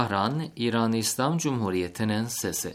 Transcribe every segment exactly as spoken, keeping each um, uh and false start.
Tahran, İran İslam Cumhuriyeti'nin sesi.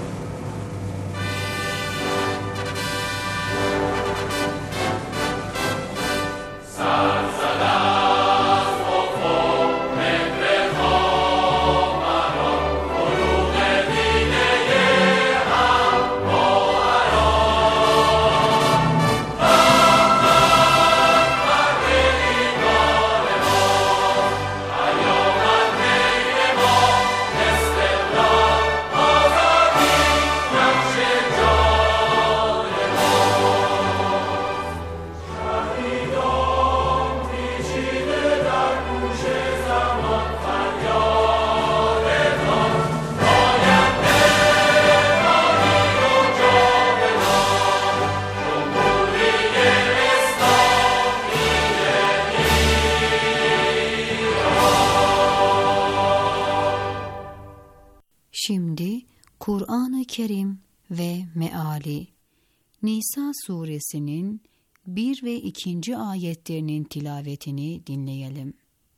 Şimdi Kur'an-ı Kerim ve Meali, Nisa suresinin bir ve ikinci ayetlerinin tilavetini dinleyelim.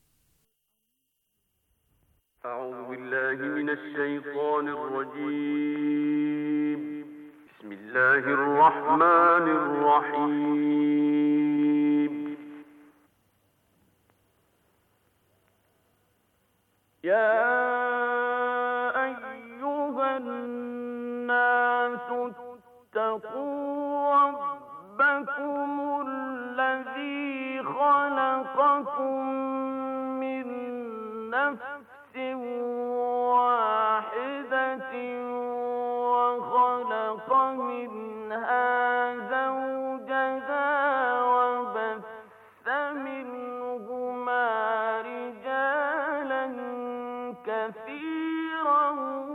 Euzubillahimineşşeytanirracim. Bismillahirrahmanirrahim. Ya اتقوا ربكم الذي خلقكم من نفس واحدة وخلق منها زوجها وبث منهما رجالا كثيرا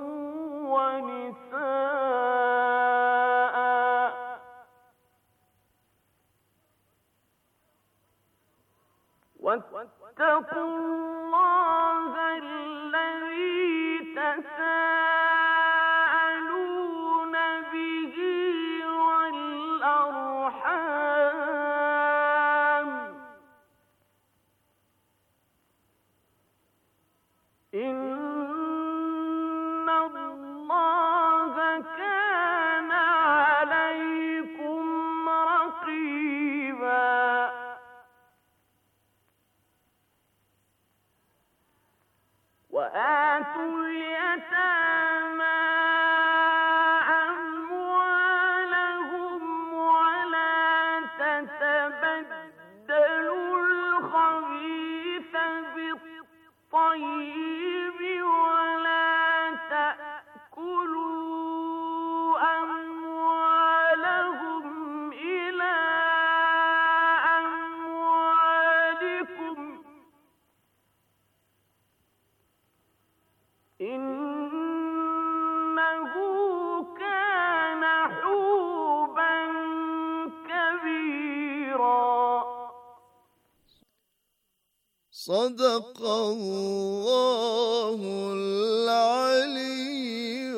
ونساء واتقوا الله الذي تساءلون به والأرحام إن الله كان عليكم رقيبا وآتوا اليتامى أموالهم ولا تتبدلوا الخبيث بالطيب ولا تأكلوا أموالهم إلى أموالكم إنه كان حوبا كبيرا. صدق الله العلي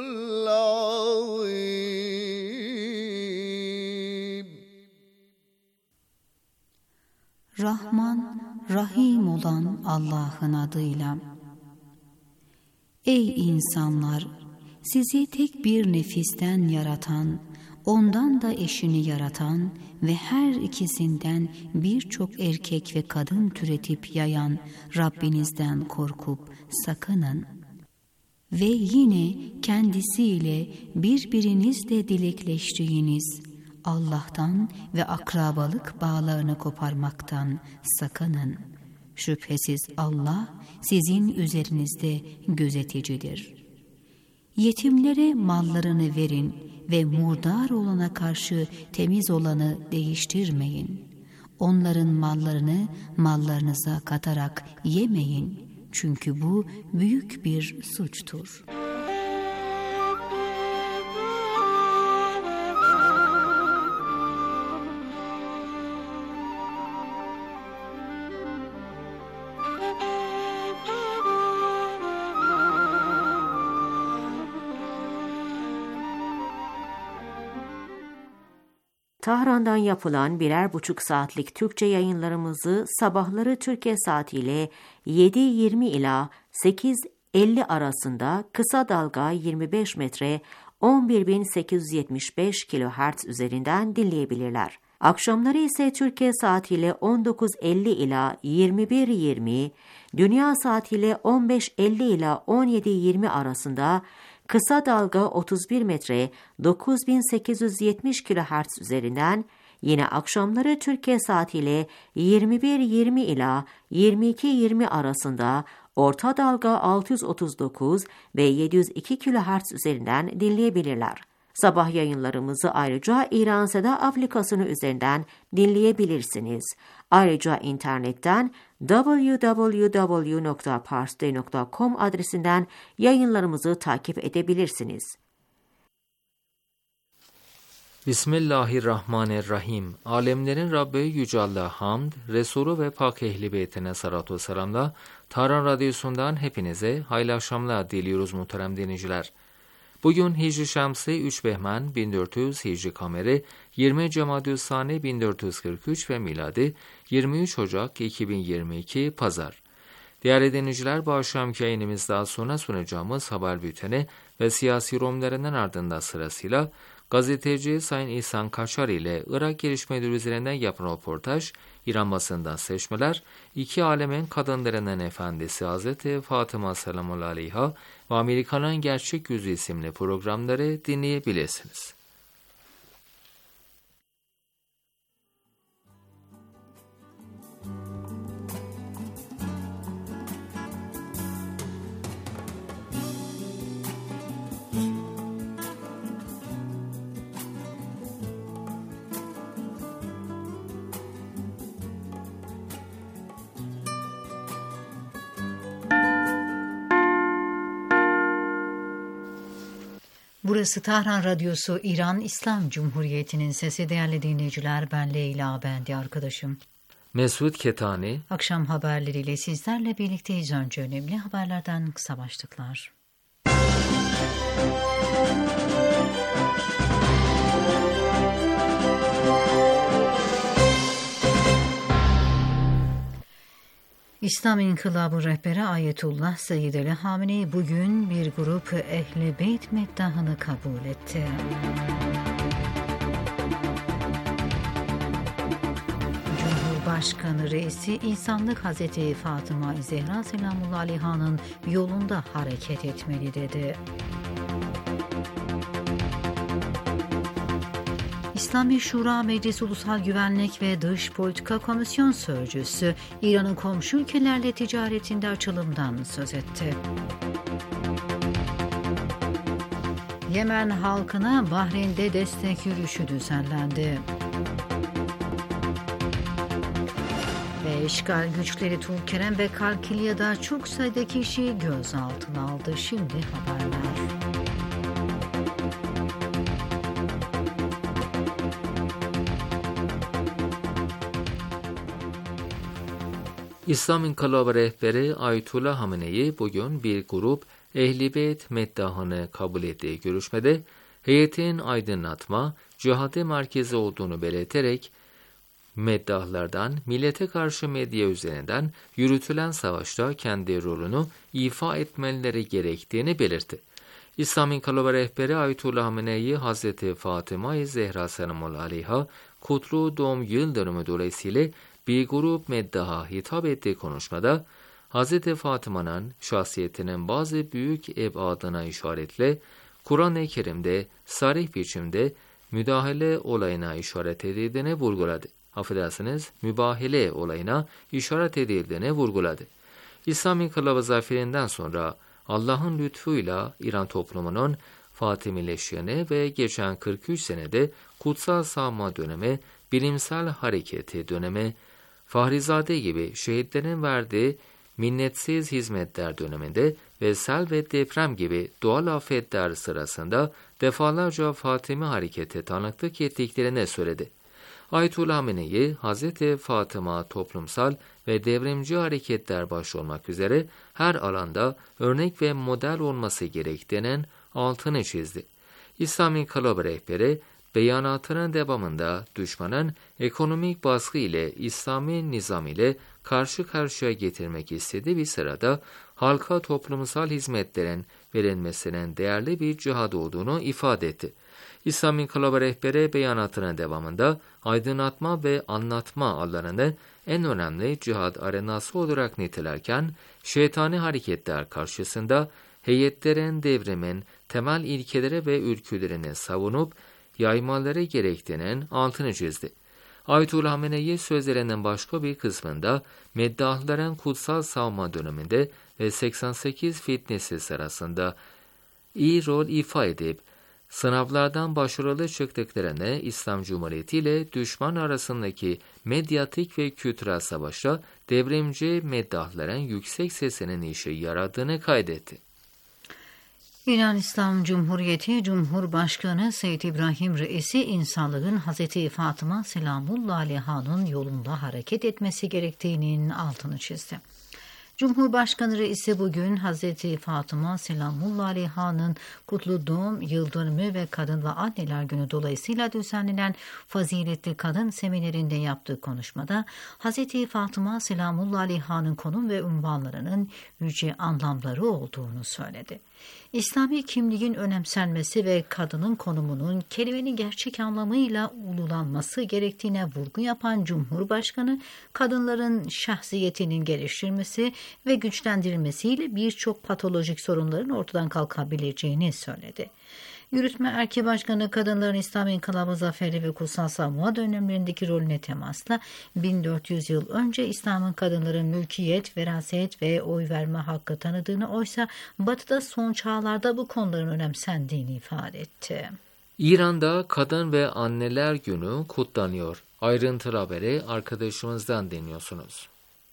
العظيم. Rahman, Rahim olan Allah'ın adıyla. Ey insanlar! Sizi tek bir nefisten yaratan, ondan da eşini yaratan ve her ikisinden birçok erkek ve kadın türetip yayan Rabbinizden korkup sakının. Ve yine kendisiyle birbirinizle dilekleştiğiniz Allah'tan ve akrabalık bağlarını koparmaktan sakının. Şüphesiz Allah sizin üzerinizde gözeticidir. Yetimlere mallarını verin ve murdar olana karşı temiz olanı değiştirmeyin. Onların mallarını mallarınıza katarak yemeyin. Çünkü bu büyük bir suçtur. Tahran'dan yapılan birer buçuk saatlik Türkçe yayınlarımızı sabahları Türkiye saatiyle yedi yirmi ila sekiz elli arasında, kısa dalga yirmi beş metre on bir bin sekiz yüz yetmiş beş kilohertz üzerinden dinleyebilirler. Akşamları ise Türkiye saatiyle on dokuz elli ila yirmi bir yirmi, dünya saatiyle on beş elli ila on yedi yirmi arasında kısa dalga otuz bir metre dokuz bin sekiz yüz yetmiş kilohertz üzerinden, yine akşamları Türkiye saatiyle yirmi bir yirmi ila yirmi iki yirmi arasında orta dalga altı yüz otuz dokuz ve yedi yüz iki kilohertz üzerinden dinleyebilirler. Sabah yayınlarımızı ayrıca İran Seda aplikasyonu üzerinden dinleyebilirsiniz. Ayrıca internetten double-u double-u double-u nokta parstoday nokta com adresinden yayınlarımızı takip edebilirsiniz. Bismillahirrahmanirrahim. Alemlerin Rabbi Yüce Allah'a hamd, Resulü ve Pak Ehli Beytine salatu ve selamla Tahran Radyosu'ndan hepinize hayırlı akşamlar diliyoruz muhterem dinleyiciler. Bugün Hicri Şemsi üç Behmen bin dört yüz, Hicri Kameri yirmi Cemadü'l-Sani bin dört yüz kırk üç ve miladi yirmi üç Ocak iki bin yirmi iki Pazar. Değerli dinleyiciler, bu akşamki yayınımızda sonra sunacağımız haber bülteni ve siyasi yorumlarının ardından sırasıyla gazeteci Sayın İhsan Kaçar ile Irak gelişmeleri üzerinden yapılan röportaj, İran basından seçmeler, iki alemin kadınlarının efendisi Hazreti Fatıma Selamullahi Aleyha ve Amerika'nın Gerçek Yüzü isimli programları dinleyebilirsiniz. Burası Tahran Radyosu, İran İslam Cumhuriyeti'nin sesi. Değerli dinleyiciler, ben Leyla, ben de arkadaşım Mesut Ketani. Akşam haberleriyle sizlerle birlikteyiz. Önce önemli haberlerden kısa başlıklar. İslam İnkılabı rehberi Ayetullah Seyyid Ali Hamenei bugün bir grup Ehl-i Beyt meddahını kabul etti. Cumhurbaşkanı Reisi insanlık Hazreti Fatıma Zehra Selamullahi Aleyha'nın yolunda hareket etmeli dedi. İslami Şura Meclisi Ulusal Güvenlik ve Dış Politika Komisyon Sözcüsü İran'ın komşu ülkelerle ticaretinde açılımdan söz etti. Yemen halkına Bahreyn'de destek yürüyüşü düzenlendi. Ve işgal güçleri Tulkerem ve Kalkilya'da çok sayıda kişi gözaltına aldı. Şimdi haberler. İslam İnkılabı rehberi Ayetullah Hamenei bugün bir grup Ehl-i Beyt meddahını kabul ettiği görüşmede heyetin aydınlatma, cihade merkezi olduğunu belirterek meddahlardan millete karşı medya üzerinden yürütülen savaşta kendi rolünü ifa etmeleri gerektiğini belirtti. İslam İnkılabı rehberi Ayetullah Hamenei, Hazreti Fatıma Zehra Selamullahi Aleyha kutlu doğum yıl dönümü dolayısıyla bir grup meddaha hitap ettiği konuşmada Hazreti Fatıma'nın şahsiyetinin bazı büyük ebadına işaretle Kur'an-ı Kerim'de sarih biçimde müdahale olayına işaret edildiğini vurguladı. Affedersiniz, mübahale olayına işaret edildiğini vurguladı. İslam İnkılabı zaferinden sonra Allah'ın lütfuyla İran toplumunun Fatimileştiğini ve geçen kırk üç senede kutsal sağma dönemi, bilimsel hareketi dönemi, Fahrizade gibi şehitlerin verdiği minnetsiz hizmetler döneminde ve sel ve deprem gibi doğal afetler sırasında defalarca Fatimi harekete tanıklık ettiklerini söyledi. Ayetullah Hamenei, Hazreti Fatıma toplumsal ve devrimci hareketler başta olmak üzere her alanda örnek ve model olması gerektiğinin altını çizdi. İslam İnkılabı rehberi, beyanatının devamında düşmanın ekonomik baskı ile İslami nizam ile karşı karşıya getirmek istediği bir sırada halka toplumsal hizmetlerin verilmesinin değerli bir cihad olduğunu ifade etti. İslam İnkılabı rehberi beyanatının devamında aydınlatma ve anlatma alanını en önemli cihad arenası olarak nitelerken, şeytani hareketler karşısında heyetlerin devrimin temel ilkeleri ve ülkülerini savunup yaymaları gerektiğinin altını çizdi. Ayetullah Hamenei sözlerinin başka bir kısmında meddahların kutsal savunma döneminde ve seksen sekiz fitnesi sırasında iyi rol ifa edip sınavlardan başarılı çıktıklarını, İslam Cumhuriyeti ile düşman arasındaki medyatik ve kültürel savaşta devrimci meddahların yüksek sesinin işe yaradığını kaydetti. İran İslam Cumhuriyeti Cumhurbaşkanı Seyyid İbrahim Reisi, insanlığın Hazreti Fatıma Selamullah Aleyha'nın yolunda hareket etmesi gerektiğinin altını çizdi. Cumhurbaşkanı Reisi bugün Hazreti Fatıma Selamullah Aleyha'nın kutlu doğum yıl dönümü ve Kadın ve Anneler Günü dolayısıyla düzenlenen faziletli kadın seminerinde yaptığı konuşmada Hazreti Fatıma Selamullah Aleyha'nın konum ve unvanlarının yüce anlamları olduğunu söyledi. İslami kimliğin önemsenmesi ve kadının konumunun kelimenin gerçek anlamıyla ululanması gerektiğine vurgu yapan Cumhurbaşkanı, kadınların şahsiyetinin geliştirilmesi ve güçlendirilmesiyle birçok patolojik sorunların ortadan kalkabileceğini söyledi. Yürütme Erki Başkanı, kadınların İslam İnkılabı zaferi ve kutsal savunma dönemlerindeki rolüne temasla bin dört yüz yıl önce İslam'ın kadınların mülkiyet, veraset ve oy verme hakkı tanıdığını, oysa Batı'da son çağlarda bu konuların önemsendiğini ifade etti. İran'da Kadın ve Anneler Günü kutlanıyor. Ayrıntılı haberi arkadaşımızdan dinliyorsunuz.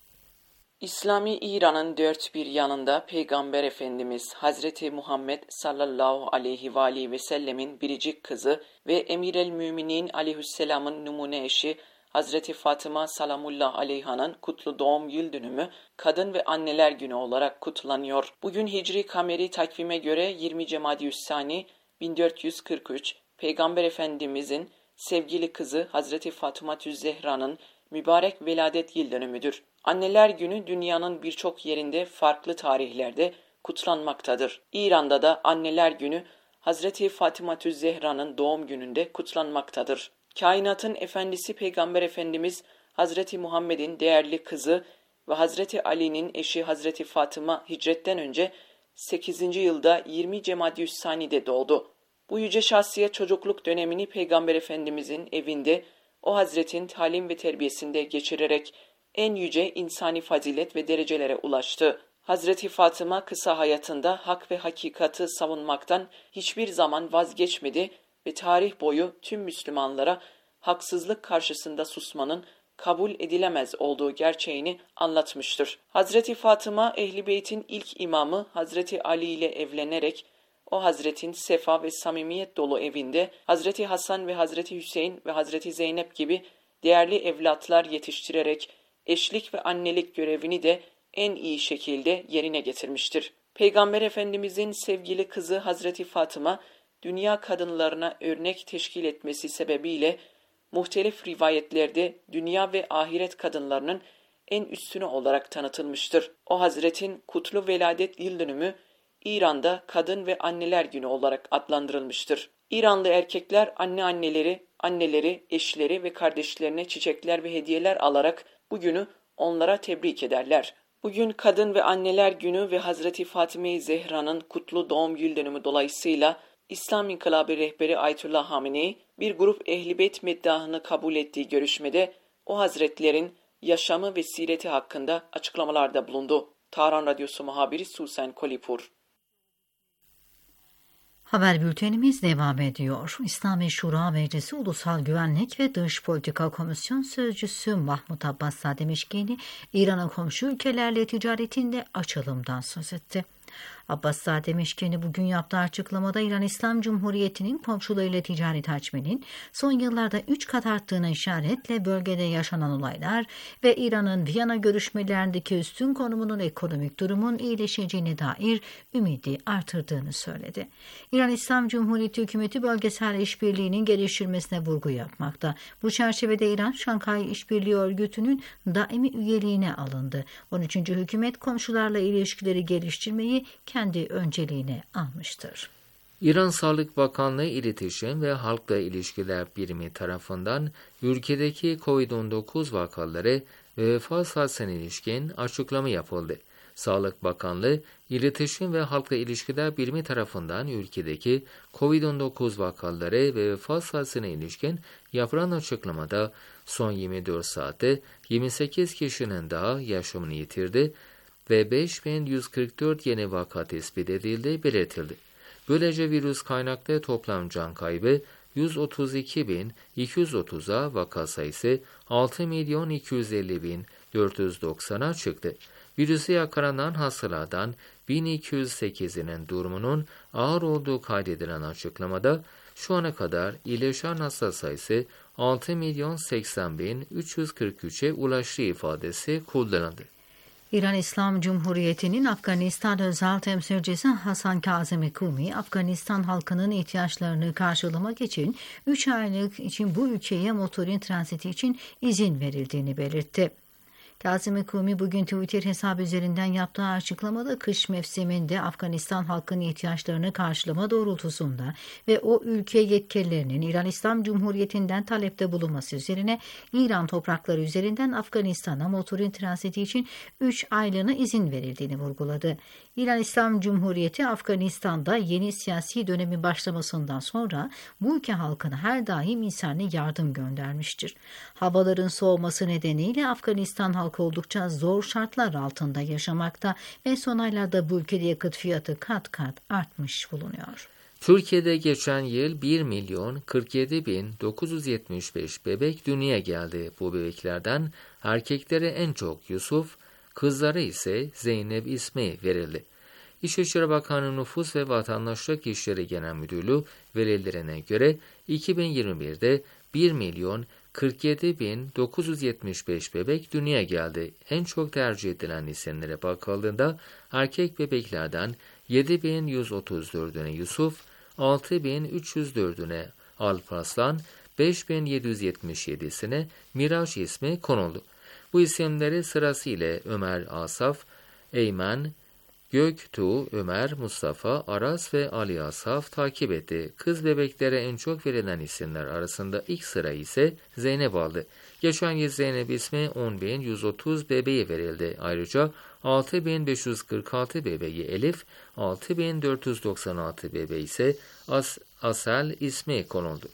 İslami İran'ın dört bir yanında Peygamber Efendimiz Hazreti Muhammed sallallahu aleyhi ve aleyhi ve sellemin biricik kızı ve Emir el-Müminin aleyhisselamın numune eşi Hazreti Fatıma salamullah aleyhanın kutlu doğum yıl dönümü Kadın ve Anneler Günü olarak kutlanıyor. Bugün Hicri Kameri takvime göre yirmi Cemadü's-Sani bin dört yüz kırk üç, Peygamber Efendimizin sevgili kızı Hazreti Fatıma Zehra'nın mübarek veladet yıl dönümüdür. Anneler Günü dünyanın birçok yerinde farklı tarihlerde kutlanmaktadır. İran'da da Anneler Günü Hazreti Fatıma Zehra'nın doğum gününde kutlanmaktadır. Kainatın efendisi Peygamber Efendimiz Hazreti Muhammed'in değerli kızı ve Hazreti Ali'nin eşi Hazreti Fatıma hicretten önce sekizinci yılda yirmi Cemadü's-Sani'de doğdu. Bu yüce şahsiyet çocukluk dönemini Peygamber Efendimizin evinde o Hazretin talim ve terbiyesinde geçirerek en yüce insani fazilet ve derecelere ulaştı. Hazreti Fatıma kısa hayatında hak ve hakikati savunmaktan hiçbir zaman vazgeçmedi ve tarih boyu tüm Müslümanlara haksızlık karşısında susmanın kabul edilemez olduğu gerçeğini anlatmıştır. Hazreti Fatıma, Ehl-i Beyt'in ilk imamı Hazreti Ali ile evlenerek o Hazretin sefa ve samimiyet dolu evinde Hazreti Hasan ve Hazreti Hüseyin ve Hazreti Zeynep gibi değerli evlatlar yetiştirerek eşlik ve annelik görevini de en iyi şekilde yerine getirmiştir. Peygamber Efendimizin sevgili kızı Hazreti Fatıma, dünya kadınlarına örnek teşkil etmesi sebebiyle muhtelif rivayetlerde dünya ve ahiret kadınlarının en üstünü olarak tanıtılmıştır. O Hazretin kutlu veladet yıl dönümü İran'da Kadın ve Anneler Günü olarak adlandırılmıştır. İranlı erkekler anne anneleri, anneleri, eşleri ve kardeşlerine çiçekler ve hediyeler alarak bu günü onlara tebrik ederler. Bugün Kadın ve Anneler Günü ve Hazreti Fatıma Zehra'nın kutlu doğum yıl dönümü dolayısıyla İslam İnkılabı rehberi Ayetullah Hamenei bir grup Ehl-i Beyt meddahını kabul ettiği görüşmede o hazretlerin yaşamı ve sireti hakkında açıklamalarda bulundu. Tahran Radyosu muhabiri Susan Kolipur. Haber bültenimiz devam ediyor. İslami Şura Meclisi Ulusal Güvenlik ve Dış Politika Komisyon Sözcüsü Mahmut Abbas Sademişkini, İran'ın komşu ülkelerle ticaretinde açılımdan söz etti. Abbaszade Meşkeni bugün yaptığı açıklamada İran İslam Cumhuriyeti'nin komşularıyla ticaret hacminin son yıllarda üç kat arttığına işaretle bölgede yaşanan olaylar ve İran'ın Viyana görüşmelerindeki üstün konumunun ekonomik durumun iyileşeceğine dair ümidi artırdığını söyledi. İran İslam Cumhuriyeti hükümeti bölgesel işbirliğinin geliştirilmesine vurgu yapmakta. Bu çerçevede İran, Şanghay İşbirliği Örgütü'nün daimi üyeliğine alındı. on üçüncü hükümet komşularla ilişkileri geliştirmeyi kendi önceliğine almıştır. İran Sağlık Bakanlığı İletişim ve Halkla İlişkiler Birimi tarafından ülkedeki kovid on dokuz vakaları ve vefat sayısına ilişkin açıklama yapıldı. Sağlık Bakanlığı İletişim ve Halkla İlişkiler Birimi tarafından ülkedeki kovid on dokuz vakaları ve vefat sayısına ilişkin yapılan açıklamada son yirmi dört saatte yirmi sekiz kişinin daha yaşamını yitirdi ve beş bin yüz kırk dört yeni vaka tespit edildi belirtildi. Böylece virüs kaynaklı toplam can kaybı yüz otuz iki bin iki yüz otuza, vaka sayısı altı milyon iki yüz elli bin dört yüz doksana çıktı. Virüse yakalanan hastalardan bin iki yüz sekizinin durumunun ağır olduğu kaydedilen açıklamada şu ana kadar iyileşen hasta sayısı altı milyon seksen bin üç yüz kırk üçe ulaştığı ifadesi kullanıldı. İran İslam Cumhuriyeti'nin Afganistan özel temsilcisi Hasan Kazemi Kumi, Afganistan halkının ihtiyaçlarını karşılamak için üç aylık için bu ülkeye motorin transiti için izin verildiğini belirtti. Kazemi Kumi bugün Twitter hesabı üzerinden yaptığı açıklamada kış mevsiminde Afganistan halkının ihtiyaçlarını karşılama doğrultusunda ve o ülke yetkililerinin İran İslam Cumhuriyeti'nden talepte bulunması üzerine İran toprakları üzerinden Afganistan'a motorin transiti için üç aylığına izin verildiğini vurguladı. İran İslam Cumhuriyeti Afganistan'da yeni siyasi dönemin başlamasından sonra bu ülke halkına her daim insani yardım göndermiştir. Havaların soğuması nedeniyle Afganistan halkı oldukça zor şartlar altında yaşamakta ve son aylarda bu ülkede yakıt fiyatı kat kat artmış bulunuyor. Türkiye'de geçen yıl bir milyon kırk yedi bin dokuz yüz yetmiş beş bebek dünyaya geldi. Bu bebeklerden erkeklere en çok Yusuf, kızlara ise Zeynep ismi verildi. İçişleri Bakanı Nüfus ve Vatandaşlık İşleri Genel Müdürlüğü verilerine göre iki bin yirmi birde bir milyon kırk yedi bin dokuz yüz yetmiş beş bebek dünyaya geldi. En çok tercih edilen isimlere bakıldığında erkek bebeklerden yedi bin yüz otuz dördüne Yusuf, altı bin üç yüz dördüne Alparslan, beş bin yedi yüz yetmiş yedisine Miraç ismi konuldu. Bu isimleri sırasıyla Ömer Asaf, Eymen, Göktuğ, Ömer, Mustafa, Aras ve Ali Asaf takip etti. Kız bebeklere en çok verilen isimler arasında ilk sırayı ise Zeynep aldı. Geçen yıl Zeynep ismi on bin yüz otuz bebeğe verildi. Ayrıca altı bin beş yüz kırk altı bebeği Elif, altı bin dört yüz doksan altı bebeği ise As Asel ismi konuldu.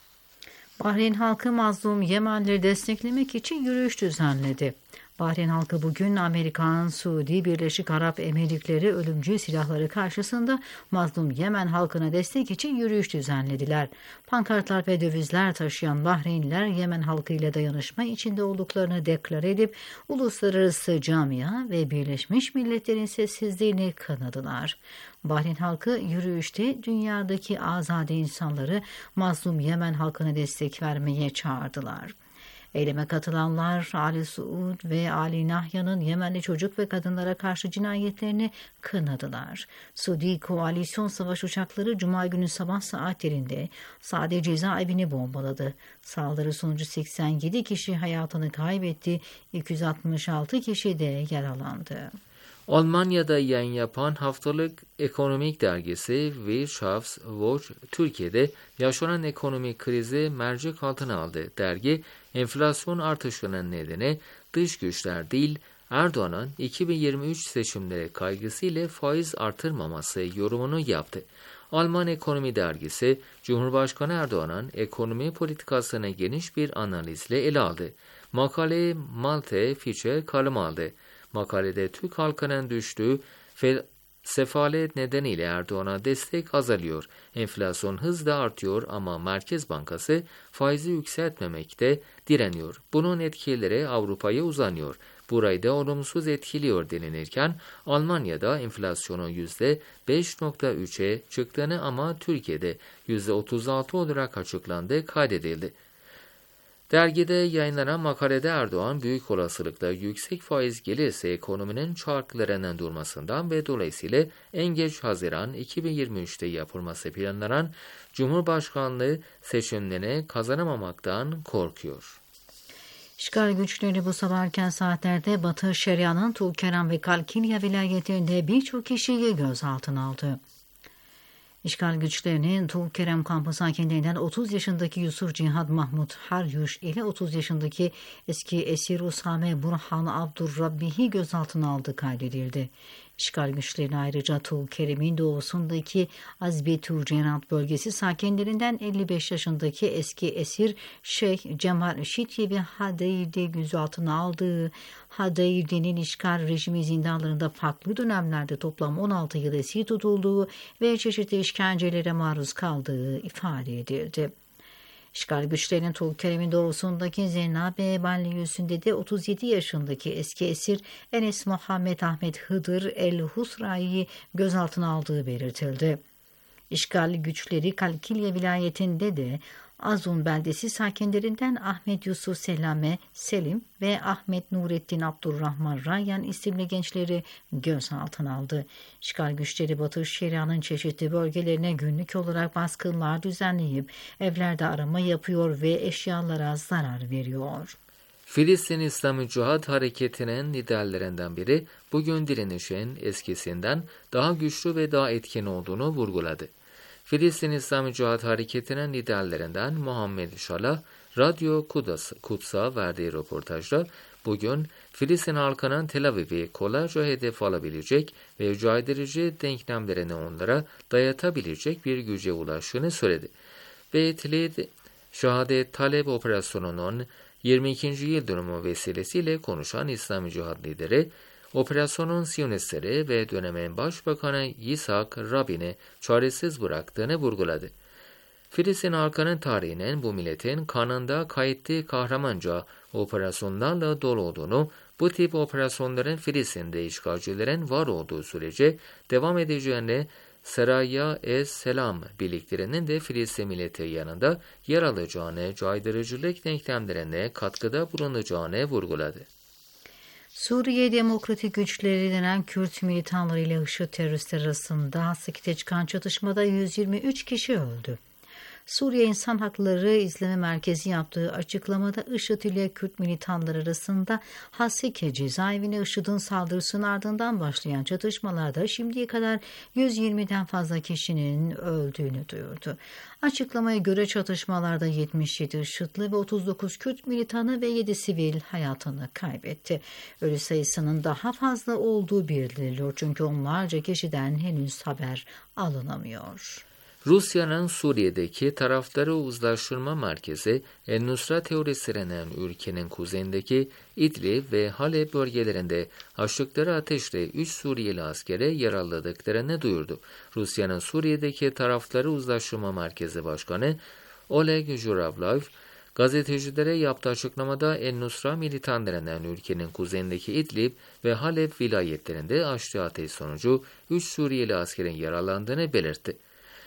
Bahreyn halkı mazlum Yemenlileri desteklemek için yürüyüş düzenledi. Bahreyn halkı bugün Amerikan, Suudi, Birleşik Arap Emirlikleri ölümcül silahları karşısında mazlum Yemen halkına destek için yürüyüş düzenlediler. Pankartlar ve dövizler taşıyan Bahreynliler Yemen halkıyla dayanışma içinde olduklarını deklare edip uluslararası camia ve Birleşmiş Milletler'in sessizliğini kınadılar. Bahreyn halkı yürüyüşte dünyadaki azade insanları mazlum Yemen halkına destek vermeye çağırdılar. Eyleme katılanlar Ali Suud ve Ali Nahya'nın Yemenli çocuk ve kadınlara karşı cinayetlerini kınadılar. Suudi koalisyon savaş uçakları Cuma günü sabah saatlerinde Sade cezaevini bombaladı. Saldırı sonucu seksen yedi kişi hayatını kaybetti, iki yüz altmış altı kişi de yaralandı. Almanya'da yayın yapan haftalık ekonomik dergisi Wirtschaftswoche Türkiye'de yaşanan ekonomik krizi mercek altına aldı. Dergi, enflasyon artışının nedeni dış güçler değil, Erdoğan'ın iki bin yirmi üç seçimleri kaygısıyla faiz artırmaması yorumunu yaptı. Alman Ekonomi Dergisi, Cumhurbaşkanı Erdoğan'ın ekonomi politikasını geniş bir analizle ele aldı. Makaleyi Malte Fischer kaleme aldı. Makalede Türk halkının düştüğü fel sefalet nedeniyle Erdoğan'a destek azalıyor. Enflasyon hızla artıyor ama Merkez Bankası faizi yükseltmemekte direniyor. Bunun etkileri Avrupa'ya uzanıyor. Burayı da olumsuz etkiliyor denilirken Almanya'da enflasyonun yüzde beş nokta üçe çıktığını ama Türkiye'de yüzde otuz altı olarak açıklandığı kaydedildi. Dergide yayınlanan makalede Erdoğan büyük olasılıkla yüksek faiz gelirse ekonominin çarklarının durmasından ve dolayısıyla en geç Haziran iki bin yirmi üçte yapılması planlanan Cumhurbaşkanlığı seçimlerine kazanamamaktan korkuyor. İşgal güçleri bu sabah erken saatlerde Batı Şeria'nın Tulkerem ve Kalkilya vilayetlerinde birçok kişiyi gözaltına aldı. İşgal güçlerinin Tulkerem kampı sakinlerinden otuz yaşındaki Yusuf Cihad Mahmut Haryuş ile otuz yaşındaki eski esir Usame Burhan Abdurrabbihi gözaltına aldığı kaydedildi. İşgal güçlerine ayrıca Tulkerem'in doğusundaki Azbetucenat bölgesi sakinlerinden elli beş yaşındaki eski esir Şeyh Cemal Şityevi Hadeyir'de gözaltına aldığı, Hadeyir'de'nin işgal rejimi zindanlarında farklı dönemlerde toplam on altı yıl esir tutulduğu ve çeşitli işkencelere maruz kaldığı ifade edildi. İşgal güçlerinin Tulkerem'in doğusundaki Zenabe Banliyösü'nde de otuz yedi yaşındaki eski esir Enes Muhammed Ahmet Hıdır El-Husra'yı gözaltına aldığı belirtildi. İşgal güçleri Kalkilya vilayetinde de Azun beldesi sakinlerinden Ahmet Yusuf Selame Selim ve Ahmet Nurettin Abdurrahman Rayyan isimli gençleri gözaltına aldı. İşgal güçleri Batı Şeria'nın çeşitli bölgelerine günlük olarak baskınlar düzenleyip evlerde arama yapıyor ve eşyalara zarar veriyor. Filistin İslami Cihad Hareketi'nin liderlerinden biri bugün direnişin eskisinden daha güçlü ve daha etkin olduğunu vurguladı. Filistin İslami Cihad Hareketi'nin liderlerinden Muhammed Şalah, Radyo Kuds'a verdiği röportajda bugün Filistin halkının Tel Aviv'i kolayca hedef alabilecek ve caydırıcı denklemlerini onlara dayatabilecek bir güce ulaştığını söyledi. Ve Tlid Şehadet Talep operasyonunun yirmi ikinci yıl dönümü vesilesiyle konuşan İslami Cihad lideri, operasyonun Siyonistleri ve dönemin Başbakanı Yitzhak Rabin'i çaresiz bıraktığını vurguladı. Filistin halkının tarihinin bu milletin kanında kayıtlı kahramanca operasyonlarla dolu olduğunu, bu tip operasyonların Filistin'de işgalcilerin var olduğu sürece devam edeceğini, Seraya Es-Selam birliklerinin de Filistin milleti yanında yer alacağını, caydırıcılık denklemlerine katkıda bulunacağını vurguladı. Suriye Demokratik Güçleri denen Kürt militanları ile IŞİD teröristler arasında Sik'te çıkan çatışmada yüz yirmi üç kişi öldü. Suriye İnsan Hakları İzleme Merkezi yaptığı açıklamada IŞİD ile Kürt militanları arasında Hasike cezaevine IŞİD'in saldırısının ardından başlayan çatışmalarda şimdiye kadar yüz yirmiden fazla kişinin öldüğünü duyurdu. Açıklamaya göre çatışmalarda yetmiş yedi IŞİD'li ve otuz dokuz Kürt militanı ve yedi sivil hayatını kaybetti. Ölü sayısının daha fazla olduğu bildiriliyor çünkü onlarca kişiden henüz haber alınamıyor. Rusya'nın Suriye'deki tarafları uzlaştırma merkezi El-Nusra teorisyeninin ülkenin kuzeyindeki İdlib ve Halep bölgelerinde açtıkları ateşle üç Suriyeli askere yaraladıklarını duyurdu. Rusya'nın Suriye'deki tarafları uzlaştırma merkezi başkanı Oleg Jurablev, gazetecilere yaptığı açıklamada El-Nusra militanlarının ülkenin kuzeyindeki İdlib ve Halep vilayetlerinde açtığı ateş sonucu üç Suriyeli askerin yaralandığını belirtti.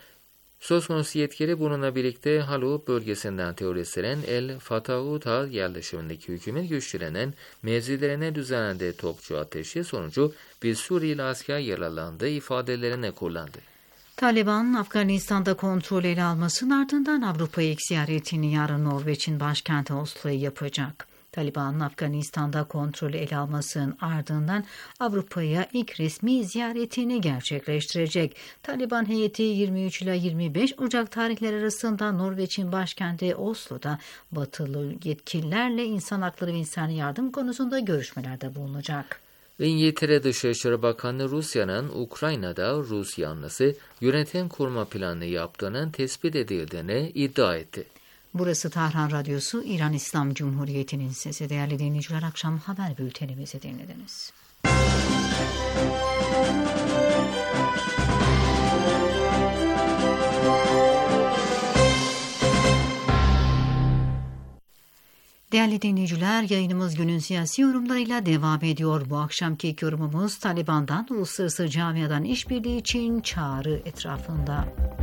Söz konusu yetkili bununla birlikte Halep bölgesinden teröristlerin El Fatauta yerleşimindeki hükümet güçlerinin mevzilerine düzenlendiği topçu ateşi sonucu bir Suriyeli asker yaralandığı ifadelerini kullandı. Taliban, Afganistan'da kontrol ele almasının ardından Avrupa'ya ilk ziyaretini yarın Norveç'in başkenti Oslo'ya yapacak. Taliban'ın Afganistan'da kontrolü ele almasının ardından Avrupa'ya ilk resmi ziyaretini gerçekleştirecek. Taliban heyeti yirmi üç ila yirmi beş Ocak tarihleri arasında Norveç'in başkenti Oslo'da batılı yetkililerle insan hakları ve insani yardım konusunda görüşmelerde bulunacak. İngiltere Dışişleri Bakanı Rusya'nın Ukrayna'da Rus yanlısı yönetim kurma planı yaptığının tespit edildiğini iddia etti. Burası Tahran Radyosu, İran İslam Cumhuriyeti'nin sesi. Değerli dinleyiciler, akşam haber bültenimizi dinlediniz. Değerli dinleyiciler, yayınımız günün siyasi yorumlarıyla devam ediyor. Bu akşamki yorumumuz Taliban'dan, uluslararası camiadan işbirliği için çağrı etrafında.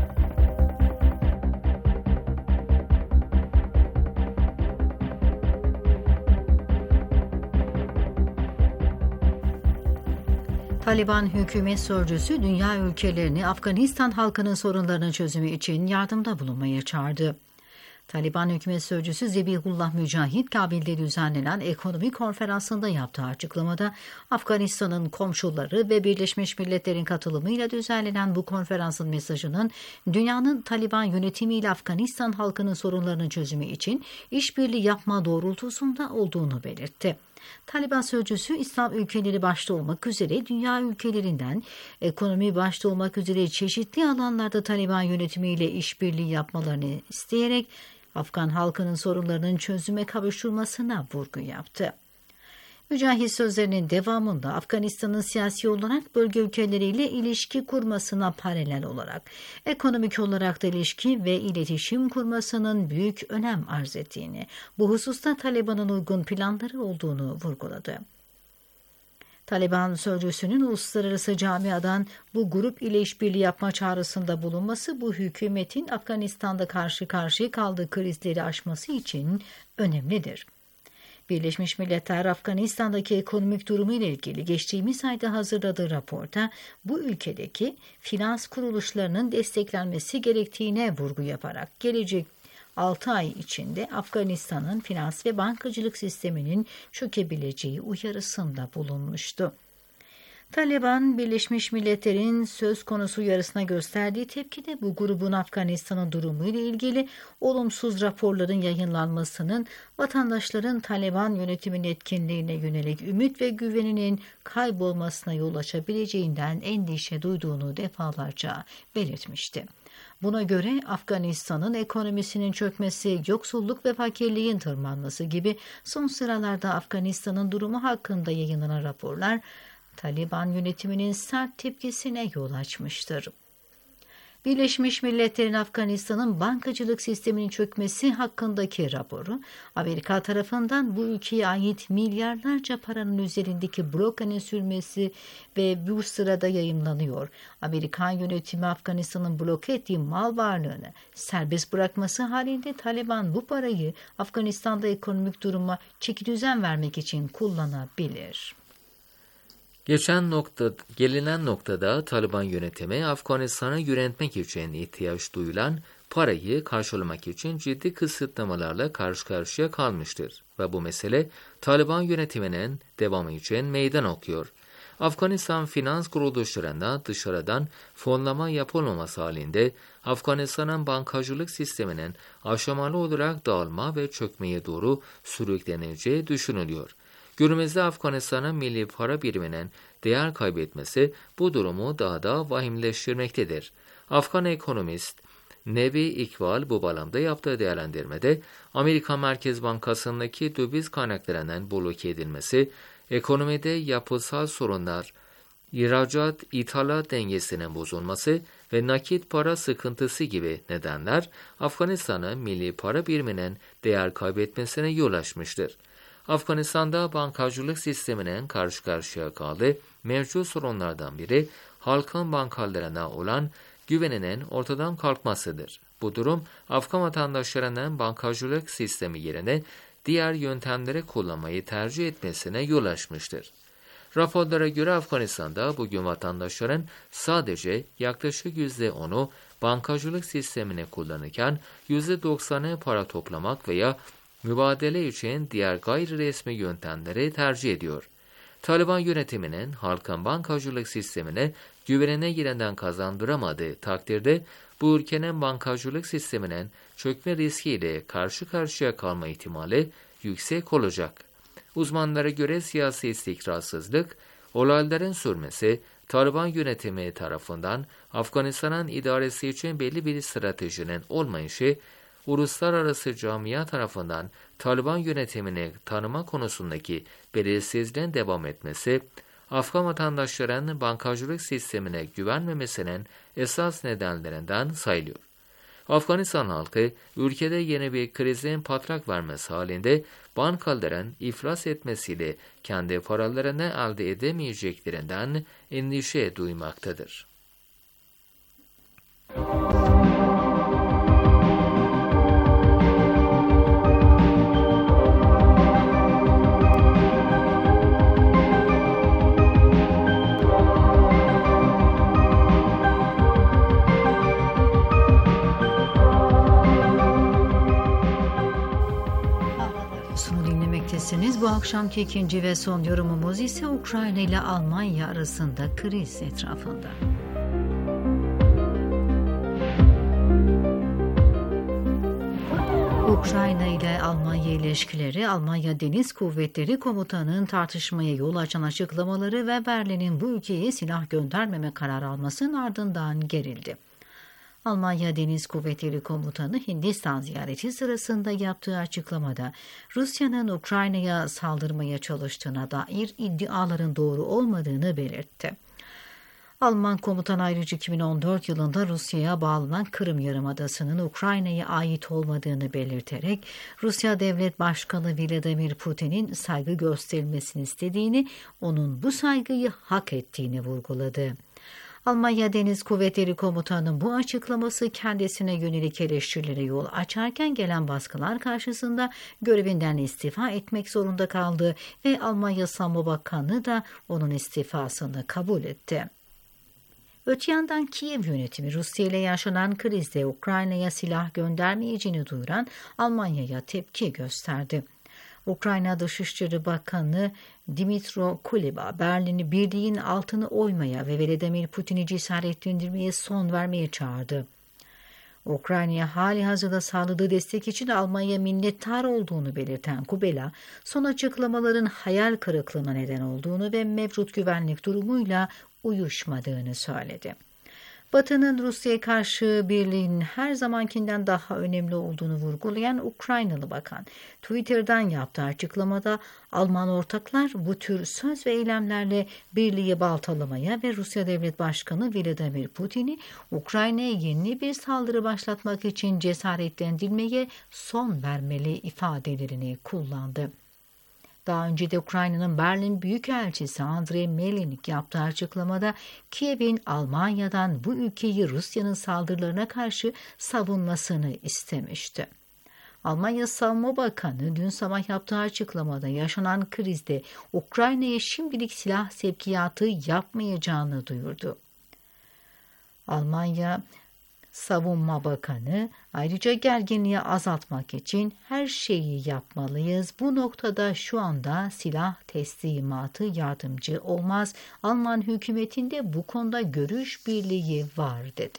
Taliban hükümet sözcüsü dünya ülkelerini Afganistan halkının sorunlarının çözümü için yardımda bulunmaya çağırdı. Taliban hükümet sözcüsü Zebihullah Mücahit, Kabil'de düzenlenen ekonomi konferansında yaptığı açıklamada Afganistan'ın komşuları ve Birleşmiş Milletler'in katılımıyla düzenlenen bu konferansın mesajının dünyanın Taliban yönetimiyle Afganistan halkının sorunlarının çözümü için işbirliği yapma doğrultusunda olduğunu belirtti. Taliban sözcüsü İslam ülkeleri başta olmak üzere dünya ülkelerinden ekonomi başta olmak üzere çeşitli alanlarda Taliban yönetimiyle işbirliği yapmalarını isteyerek Afgan halkının sorunlarının çözüme kavuşturmasına vurgu yaptı. Mücahit sözlerinin devamında Afganistan'ın siyasi olarak bölge ülkeleriyle ilişki kurmasına paralel olarak ekonomik olarak da ilişki ve iletişim kurmasının büyük önem arz ettiğini, bu hususta Taliban'ın uygun planları olduğunu vurguladı. Taliban sözcüsünün uluslararası camiadan bu grup ile işbirliği yapma çağrısında bulunması, bu hükümetin Afganistan'da karşı karşıya kaldığı krizleri aşması için önemlidir. Birleşmiş Milletler, Afganistan'daki ekonomik durumu ile ilgili geçtiğimiz ayda hazırladığı raporda bu ülkedeki finans kuruluşlarının desteklenmesi gerektiğine vurgu yaparak gelecek altı ay içinde Afganistan'ın finans ve bankacılık sisteminin çökebileceği uyarısında bulunmuştu. Taliban, Birleşmiş Milletler'in söz konusu uyarısına gösterdiği tepkide bu grubun Afganistan'ın durumu ile ilgili olumsuz raporların yayınlanmasının vatandaşların Taliban yönetiminin etkinliğine yönelik ümit ve güveninin kaybolmasına yol açabileceğinden endişe duyduğunu defalarca belirtmişti. Buna göre Afganistan'ın ekonomisinin çökmesi, yoksulluk ve fakirliğin tırmanması gibi son sıralarda Afganistan'ın durumu hakkında yayınlanan raporlar Taliban yönetiminin sert tepkisine yol açmıştır. Birleşmiş Milletler'in Afganistan'ın bankacılık sisteminin çökmesi hakkındaki raporu, Amerika tarafından bu ülkeye ait milyarlarca paranın üzerindeki blokanın sürmesi ve bu sırada yayımlanıyor. Amerikan yönetimi Afganistan'ın bloke ettiği mal varlığını serbest bırakması halinde Taliban bu parayı Afganistan'da ekonomik duruma çekidüzen vermek için kullanabilir. Geçen nokta, gelinen noktada Taliban yönetimi Afganistan'ı yönetmek için ihtiyaç duyulan parayı karşılamak için ciddi kısıtlamalarla karşı karşıya kalmıştır ve bu mesele Taliban yönetiminin devamı için meydan okuyor. Afganistan finans kuruluşlarına dışarıdan fonlama yapılmaması halinde Afganistan'ın bankacılık sisteminin aşamalı olarak dağılma ve çökmeye doğru sürükleneceği düşünülüyor. Günümüzde Afganistan'ın milli para biriminin değer kaybetmesi bu durumu daha da vahimleştirmektedir. Afgan ekonomist Nebi İkbal bu bağlamda yaptığı değerlendirmede Amerika Merkez Bankası'ndaki döviz kaynaklarının bloke edilmesi, ekonomide yapısal sorunlar, ihracat ithalat dengesinin bozulması ve nakit para sıkıntısı gibi nedenler Afganistan'ın milli para biriminin değer kaybetmesine yol açmıştır. Afganistan'da bankacılık sisteminin karşı karşıya kaldığı mevcut sorunlardan biri halkın bankalarına olan güveninin ortadan kalkmasıdır. Bu durum Afgan vatandaşlarının bankacılık sistemi yerine diğer yöntemleri kullanmayı tercih etmesine yol açmıştır. Raporlara göre Afganistan'da bugün vatandaşların sadece yaklaşık yüzde onu bankacılık sistemini kullanırken yüzde doksanı para toplamak veya mübadele için diğer gayri resmi yöntemleri tercih ediyor. Taliban yönetiminin halkın bankacılık sistemine güvenine yeniden kazandıramadığı takdirde bu ülkenin bankacılık sisteminin çökme riskiyle karşı karşıya kalma ihtimali yüksek olacak. Uzmanlara göre siyasi istikrarsızlık, olayların sürmesi, Taliban yönetimi tarafından Afganistan'ın idaresi için belli bir stratejinin olmayışı, uluslararası camia tarafından Taliban yönetimini tanıma konusundaki belirsizliğin devam etmesi, Afgan vatandaşların bankacılık sistemine güvenmemesinin esas nedenlerinden sayılıyor. Afganistan halkı ülkede yeni bir krizin patlak vermesi halinde bankaların iflas etmesiyle kendi paralarını elde edemeyeceklerinden endişe duymaktadır. Bu akşamki ikinci ve son yorumumuz ise Ukrayna ile Almanya arasında kriz etrafında. Ukrayna ile Almanya ilişkileri, Almanya Deniz Kuvvetleri Komutanı'nın tartışmaya yol açan açıklamaları ve Berlin'in bu ülkeye silah göndermeme kararı almasının ardından gerildi. Almanya Deniz Kuvvetleri Komutanı Hindistan ziyareti sırasında yaptığı açıklamada Rusya'nın Ukrayna'ya saldırmaya çalıştığına dair iddiaların doğru olmadığını belirtti. Alman komutan ayrıca iki bin on dört yılında Rusya'ya bağlanan Kırım Yarımadası'nın Ukrayna'ya ait olmadığını belirterek Rusya Devlet Başkanı Vladimir Putin'in saygı gösterilmesini istediğini, onun bu saygıyı hak ettiğini vurguladı. Almanya Deniz Kuvvetleri Komutanı'nın bu açıklaması kendisine yönelik eleştirilere yol açarken gelen baskılar karşısında görevinden istifa etmek zorunda kaldı ve Almanya Savunma Bakanı da onun istifasını kabul etti. Öte yandan Kiev yönetimi Rusya ile yaşanan krizde Ukrayna'ya silah göndermeyeceğini duyuran Almanya'ya tepki gösterdi. Ukrayna Dışişleri Bakanı Dmytro Kuleba, Berlin'i birliğin altını oymaya ve Vladimir Putin'i cesaretlendirmeye son vermeye çağırdı. Ukrayna'ya hali hazırda sağladığı destek için Almanya minnettar olduğunu belirten Kuleba, son açıklamaların hayal kırıklığına neden olduğunu ve mevcut güvenlik durumuyla uyuşmadığını söyledi. Batı'nın Rusya'ya karşı birliğinin her zamankinden daha önemli olduğunu vurgulayan Ukraynalı bakan, Twitter'dan yaptığı açıklamada Alman ortaklar bu tür söz ve eylemlerle birliği baltalamaya ve Rusya Devlet Başkanı Vladimir Putin'i Ukrayna'ya yeni bir saldırı başlatmak için cesaretlendirmeye son vermeli ifadelerini kullandı. Daha önce de Ukrayna'nın Berlin Büyükelçisi Andrei Melnik yaptığı açıklamada Kiev'in Almanya'dan bu ülkeyi Rusya'nın saldırılarına karşı savunmasını istemişti. Almanya Savunma Bakanı dün sabah yaptığı açıklamada yaşanan krizde Ukrayna'ya şimdilik silah sevkiyatı yapmayacağını duyurdu. Almanya Savunma Bakanı ayrıca gerginliği azaltmak için her şeyi yapmalıyız. Bu noktada şu anda silah teslimatı yardımcı olmaz. Alman hükümetinde bu konuda görüş birliği var dedi.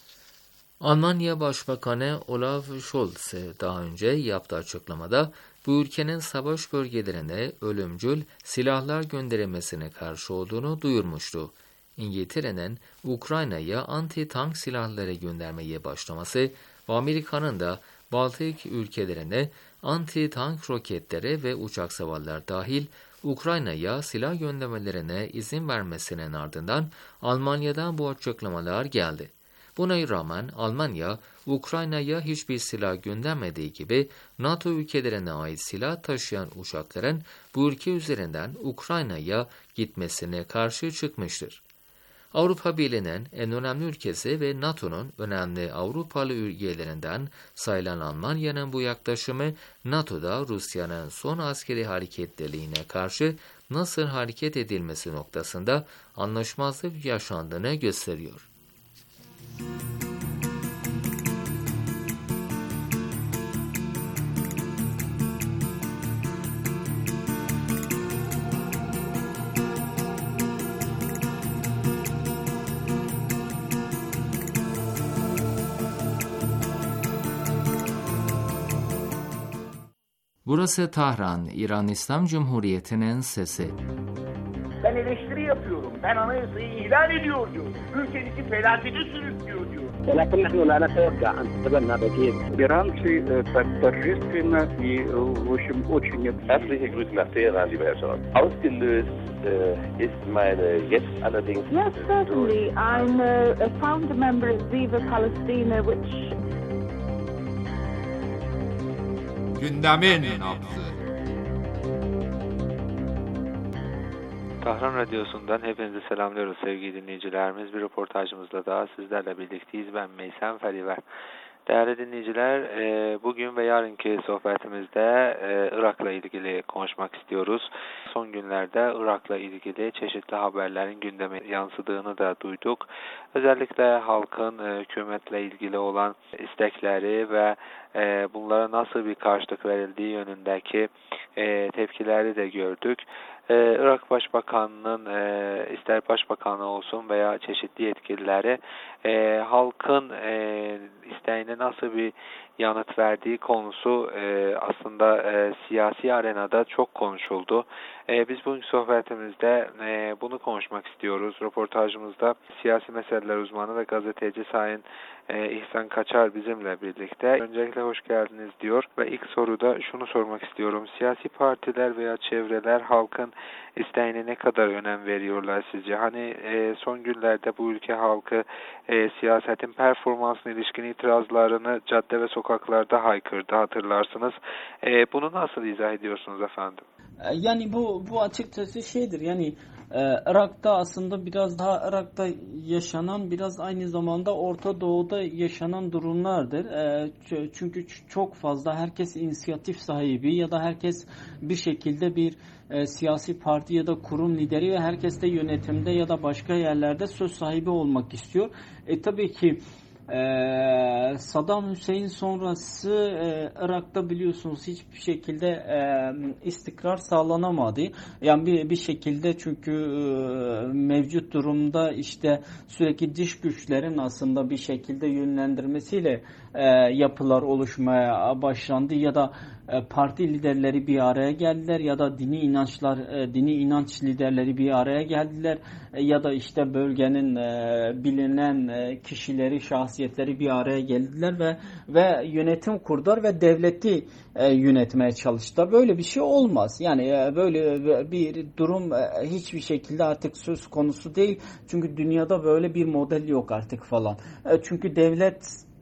Almanya Başbakanı Olaf Scholz daha önce yaptığı açıklamada bu ülkenin savaş bölgelerine ölümcül silahlar gönderilmesine karşı olduğunu duyurmuştu. İngiltere'nin Ukrayna'ya anti-tank silahları göndermeye başlaması ve Amerika'nın da Baltık ülkelerine anti-tank roketleri ve uçak savarlar dahil Ukrayna'ya silah göndermelerine izin vermesinin ardından Almanya'dan bu açıklamalar geldi. Buna rağmen Almanya, Ukrayna'ya hiçbir silah göndermediği gibi NATO ülkelerine ait silah taşıyan uçakların bu ülke üzerinden Ukrayna'ya gitmesine karşı çıkmıştır. Avrupa Birliği'nin en önemli ülkesi ve NATO'nun önemli Avrupalı üyelerinden sayılan Almanya'nın bu yaklaşımı NATO'da Rusya'nın son askeri hareketliliğine karşı nasıl hareket edilmesi noktasında anlaşmazlık yaşandığını gösteriyor. Burası Tahran, İran İslam Cumhuriyeti'nin sesi. Ben eleştiri yapıyorum. Ben anayasayı ihlal ediyor diyor. Ülkenizi felakete sürüklüyor diyor. ولكن نحن لا نتوقع أن تتبنى بديل. Иранцы так торжественно и, в общем, очень... Herzliche Grüße nach Teheran, lieber Herr Scholz. Ausgelöst äh, ist meine jetzt allerdings... Yes, certainly. I'm a, a founder member of Viva Palestina, which Gündemin nabzı. Tahran Radyosu'ndan hepinizi selamlıyoruz sevgili dinleyicilerimiz. Bir röportajımızla daha sizlerle birlikteyiz. Ben Meysem Feriver. Değerli dinleyiciler, bugün ve yarınki sohbetimizde Irak'la ilgili konuşmak istiyoruz. Son günlerde Irak'la ilgili çeşitli haberlerin gündeme yansıdığını da duyduk. Özellikle halkın hükümetle ilgili olan istekleri ve bunlara nasıl bir karşılık verildiği yönündeki tepkileri de gördük. Ee, Irak Başbakanı'nın e, ister Başbakanı olsun veya çeşitli yetkilileri e, halkın e, isteğine nasıl bir yanıt verdiği konusu e, aslında e, siyasi arenada çok konuşuldu. E, biz bugün sohbetimizde e, bunu konuşmak istiyoruz. Röportajımızda siyasi meseleler uzmanı ve gazeteci Sayın e, İhsan Kaçar bizimle birlikte. Öncelikle hoş geldiniz diyor ve ilk soruda şunu sormak istiyorum. Siyasi partiler veya çevreler halkın isteğine ne kadar önem veriyorlar sizce? Hani e, son günlerde bu ülke halkı e, siyasetin performansına ilişkin itirazlarını cadde ve sokaklarda haykırdı, hatırlarsınız. E, bunu nasıl izah ediyorsunuz efendim? Yani bu bu açıkçası şeydir. Yani e, Irak'ta aslında biraz daha Irak'ta yaşanan, biraz aynı zamanda Orta Doğu'da yaşanan durumlardır. E, çünkü çok fazla herkes inisiyatif sahibi ya da herkes bir şekilde bir e, siyasi parti ya da kurum lideri ve herkes de yönetimde ya da başka yerlerde söz sahibi olmak istiyor. E tabii ki Ee, Saddam Hüseyin sonrası e, Irak'ta biliyorsunuz hiçbir şekilde e, istikrar sağlanamadı. Yani bir, bir şekilde çünkü e, mevcut durumda işte sürekli dış güçlerin aslında bir şekilde yönlendirmesiyle e, yapılar oluşmaya başlandı ya da e, parti liderleri bir araya geldiler ya da dini inançlar, e, dini inanç liderleri bir araya geldiler e, ya da işte bölgenin e, bilinen e, kişileri, şahsiyetleri bir araya geldiler ve ve yönetim kurdular ve devleti e, yönetmeye çalıştılar. Böyle bir şey olmaz. Yani e, böyle bir durum e, hiçbir şekilde artık söz konusu değil. Çünkü dünyada böyle bir model yok artık falan. E, çünkü devlet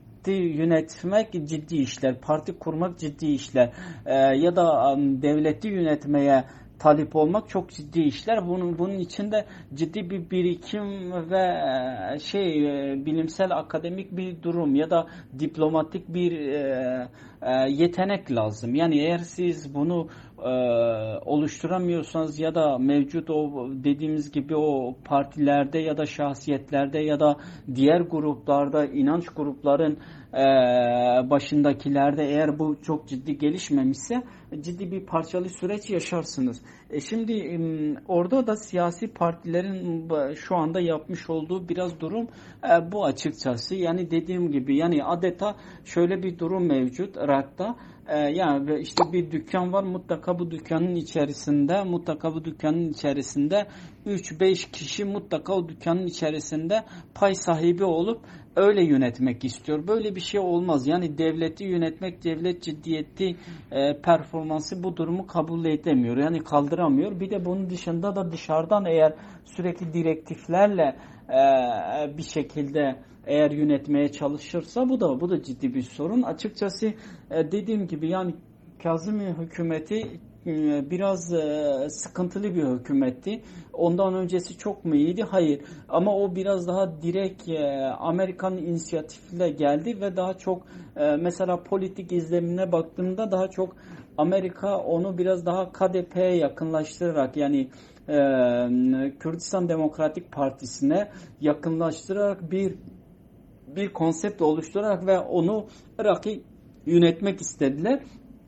yönetmek ciddi işler, parti kurmak ciddi işler ee, ya da um, devleti yönetmeye talip olmak çok ciddi işler. Bunun bunun içinde ciddi bir birikim ve şey bilimsel akademik bir durum ya da diplomatik bir e, e, yetenek lazım. Yani eğer siz bunu e, oluşturamıyorsanız ya da mevcut o dediğimiz gibi o partilerde ya da şahsiyetlerde ya da diğer gruplarda, inanç grupların e, başındakilerde eğer bu çok ciddi gelişmemişse ciddi bir parçalı süreç yaşarsınız. E şimdi e, orada da siyasi partilerin şu anda yapmış olduğu biraz durum e, bu açıkçası. Yani dediğim gibi yani adeta şöyle bir durum mevcut Irak'ta. Ee, yani işte bir dükkan var, mutlaka bu dükkanın içerisinde mutlaka bu dükkanın içerisinde üç beş kişi mutlaka o dükkanın içerisinde pay sahibi olup öyle yönetmek istiyor. Böyle bir şey olmaz. Yani devleti yönetmek, devlet ciddiyeti e, performansı bu durumu kabul edemiyor. Yani kaldıramıyor. Bir de bunun dışında da dışarıdan eğer sürekli direktiflerle e, bir şekilde eğer yönetmeye çalışırsa bu da bu da ciddi bir sorun. Açıkçası e, dediğim gibi yani Kazım hükümeti e, biraz e, sıkıntılı bir hükümetti. Ondan öncesi çok mu iyiydi? Hayır. Ama o biraz daha direkt e, Amerikan inisiyatifiyle geldi ve daha çok e, mesela politik izlemine baktığımda daha çok Amerika onu biraz daha K D P'ye yakınlaştırarak yani e, Kürdistan Demokratik Partisi'ne yakınlaştırarak bir bir konsept oluşturarak ve onu Irak'ı yönetmek istediler.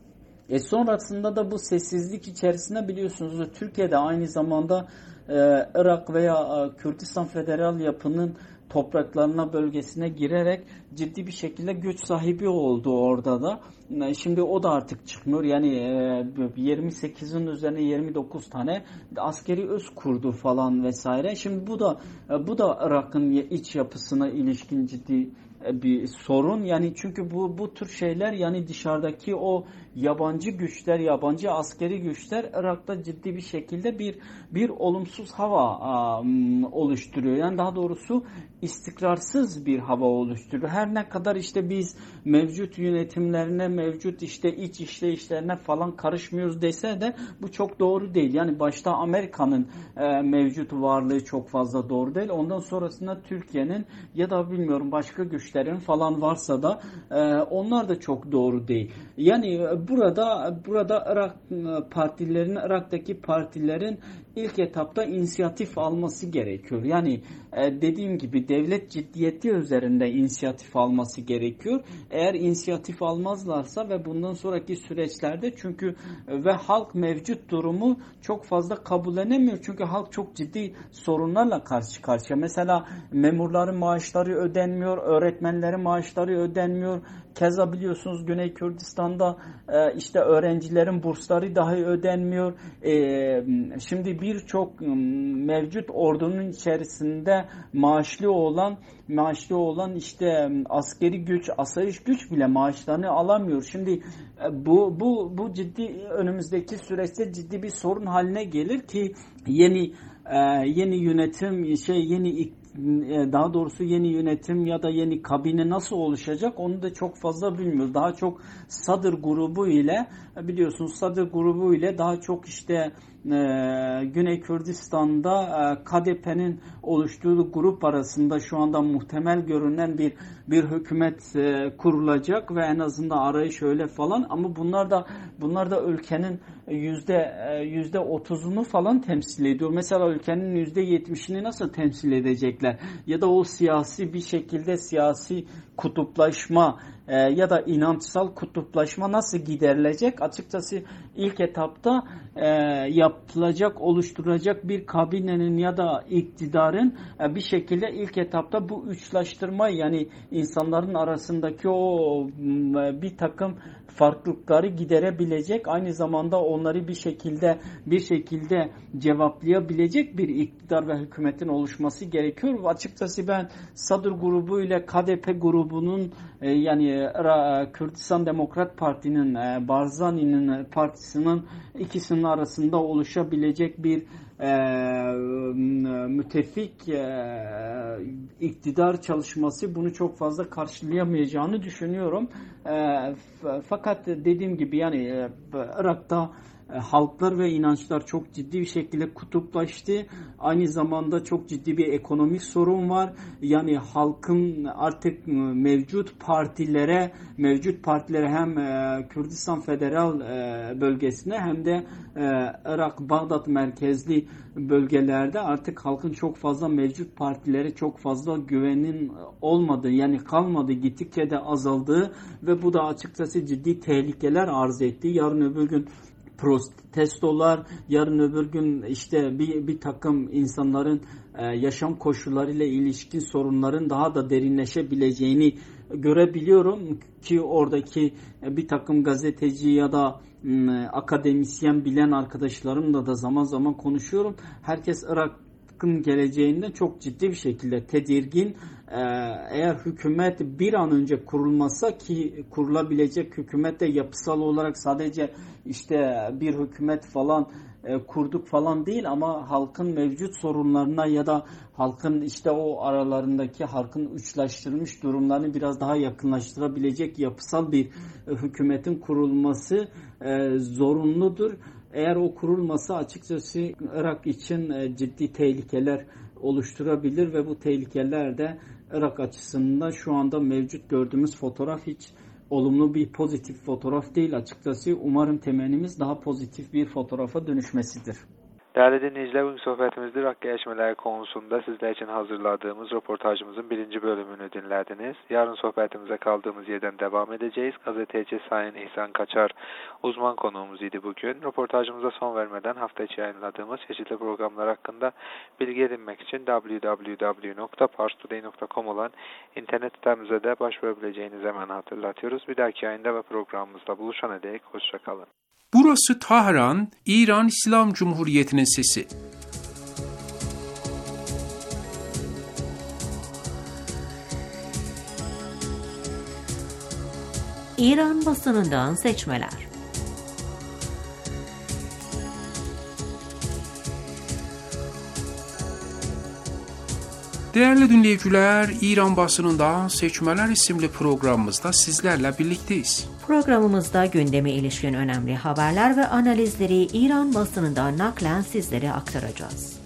E sonrasında da bu sessizlik içerisinde biliyorsunuz Türkiye'de aynı zamanda e, Irak veya e, Kürdistan Federal Yapı'nın topraklarına, bölgesine girerek ciddi bir şekilde güç sahibi oldu orada da. Şimdi o da artık çıkmıyor. Yani yirmi sekizin üzerine yirmi dokuz tane askeri üs kurdu falan vesaire. Şimdi bu da bu da Irak'ın iç yapısına ilişkin ciddi bir sorun. Yani çünkü bu bu tür şeyler, yani dışarıdaki o yabancı güçler, yabancı askeri güçler Irak'ta ciddi bir şekilde bir bir olumsuz hava a, oluşturuyor. Yani daha doğrusu istikrarsız bir hava oluşturuyor. Her ne kadar işte biz mevcut yönetimlerine, mevcut işte iç işleyişlerine falan karışmıyoruz dese de bu çok doğru değil. Yani başta Amerika'nın e, mevcut varlığı çok fazla doğru değil. Ondan sonrasında Türkiye'nin ya da bilmiyorum başka güçlerin falan varsa da e, onlar da çok doğru değil. Yani burada burada Irak partilerinin, Irak'taki partilerin ilk etapta inisiyatif alması gerekiyor. Yani e, dediğim gibi devlet ciddiyeti üzerinde inisiyatif alması gerekiyor. Eğer inisiyatif almazlarsa ve bundan sonraki süreçlerde, çünkü ve halk mevcut durumu çok fazla kabullenemiyor. Çünkü halk çok ciddi sorunlarla karşı karşıya. Mesela memurların maaşları ödenmiyor, öğretmenlerin maaşları ödenmiyor. Keza biliyorsunuz Güney Kürdistan'da e, işte öğrencilerin bursları dahi ödenmiyor. E, şimdi birçok mevcut ordunun içerisinde maaşlı olan maaşlı olan işte askeri güç, asayiş güç bile maaşlarını alamıyor. Şimdi e, bu bu bu ciddi, önümüzdeki süreçte ciddi bir sorun haline gelir ki yeni e, yeni yönetim şey yeni daha doğrusu yeni yönetim ya da yeni kabine nasıl oluşacak onu da çok fazla bilmiyoruz. Daha çok Sadr grubu ile, biliyorsunuz Sadr grubu ile daha çok işte e, Güney Kürdistan'da e, K D P'nin oluşturduğu grup arasında şu anda muhtemel görünen bir bir hükümet e, kurulacak ve en azından arayış öyle falan, ama bunlar da bunlar da ülkenin yüzde yüzde otuzunu falan temsil ediyor. Mesela ülkenin yüzde yetmişini nasıl temsil edecekler? Ya da o siyasi bir şekilde siyasi kutuplaşma e, ya da inançsal kutuplaşma nasıl giderilecek? Açıkçası ilk etapta e, yapılacak, oluşturacak bir kabinenin ya da iktidarın e, bir şekilde ilk etapta bu üçlaştırma, yani insanların arasındaki o e, bir takım farklılıkları giderebilecek, aynı zamanda onları bir şekilde bir şekilde cevaplayabilecek bir iktidar ve hükümetin oluşması gerekiyor. Açıkçası ben Sadr grubu ile K D P grubunun e, yani e, Kürdistan Demokrat Parti'nin e, Barzani'nin partisinin ikisinin arasında oluşabilecek bir e, müttefik e, iktidar çalışması bunu çok fazla karşılayamayacağını düşünüyorum. E, fakat dediğim gibi yani e, Irak'ta e, halklar ve inançlar çok ciddi bir şekilde kutuplaştı. Aynı zamanda çok ciddi bir ekonomik sorun var. Yani halkın artık mevcut partilere mevcut partilere hem e, Kürdistan Federal e, bölgesine hem de e, Irak Bağdat merkezli bölgelerde artık halkın çok fazla mevcut partilere çok fazla güvenin olmadığı, yani kalmadığı, gittikçe de azaldığı ve bu da açıkçası ciddi tehlikeler arz etti. Yarın öbür gün protestolar, yarın öbür gün işte bir, bir takım insanların e, yaşam koşullarıyla ilişkin sorunların daha da derinleşebileceğini görebiliyorum ki oradaki bir takım gazeteci ya da m, akademisyen bilen arkadaşlarımla da zaman zaman konuşuyorum. Herkes Irak'ın geleceğinden çok ciddi bir şekilde tedirgin. Ee, eğer hükümet bir an önce kurulmasa, ki kurulabilecek hükümet de yapısal olarak sadece işte bir hükümet falan e, kurduk falan değil, ama halkın mevcut sorunlarına ya da halkın işte o aralarındaki halkın uçlaştırılmış durumlarını biraz daha yakınlaştırabilecek yapısal bir e, hükümetin kurulması e, zorunludur. Eğer o kurulmasa açıkçası Irak için e, ciddi tehlikeler oluşturabilir ve bu tehlikeler de Irak açısından şu anda mevcut gördüğümüz fotoğraf hiç olumlu bir pozitif fotoğraf değil açıkçası. Umarım temennimiz daha pozitif bir fotoğrafa dönüşmesidir. Değerli dinleyiciler, bugün sohbetimizde Irak gelişmeleri konusunda sizler için hazırladığımız röportajımızın birinci bölümünü dinlediniz. Yarın sohbetimize kaldığımız yerden devam edeceğiz. Gazeteci Sayın İhsan Kaçar uzman konuğumuz idi bugün. Röportajımıza son vermeden hafta içi yayınladığımız çeşitli programlar hakkında bilgi edinmek için double-u double-u double-u nokta pars today nokta com olan internet sitemize de başvurabileceğinizi hemen hatırlatıyoruz. Bir dahaki yayında ve programımızda buluşana dek hoşçakalın. Burası Tahran, İran İslam Cumhuriyeti'nin sesi. İran basınından seçmeler. Değerli dinleyiciler, İran basınından Seçmeler isimli programımızda sizlerle birlikteyiz. Programımızda gündeme ilişkin önemli haberler ve analizleri İran basınından naklen sizlere aktaracağız.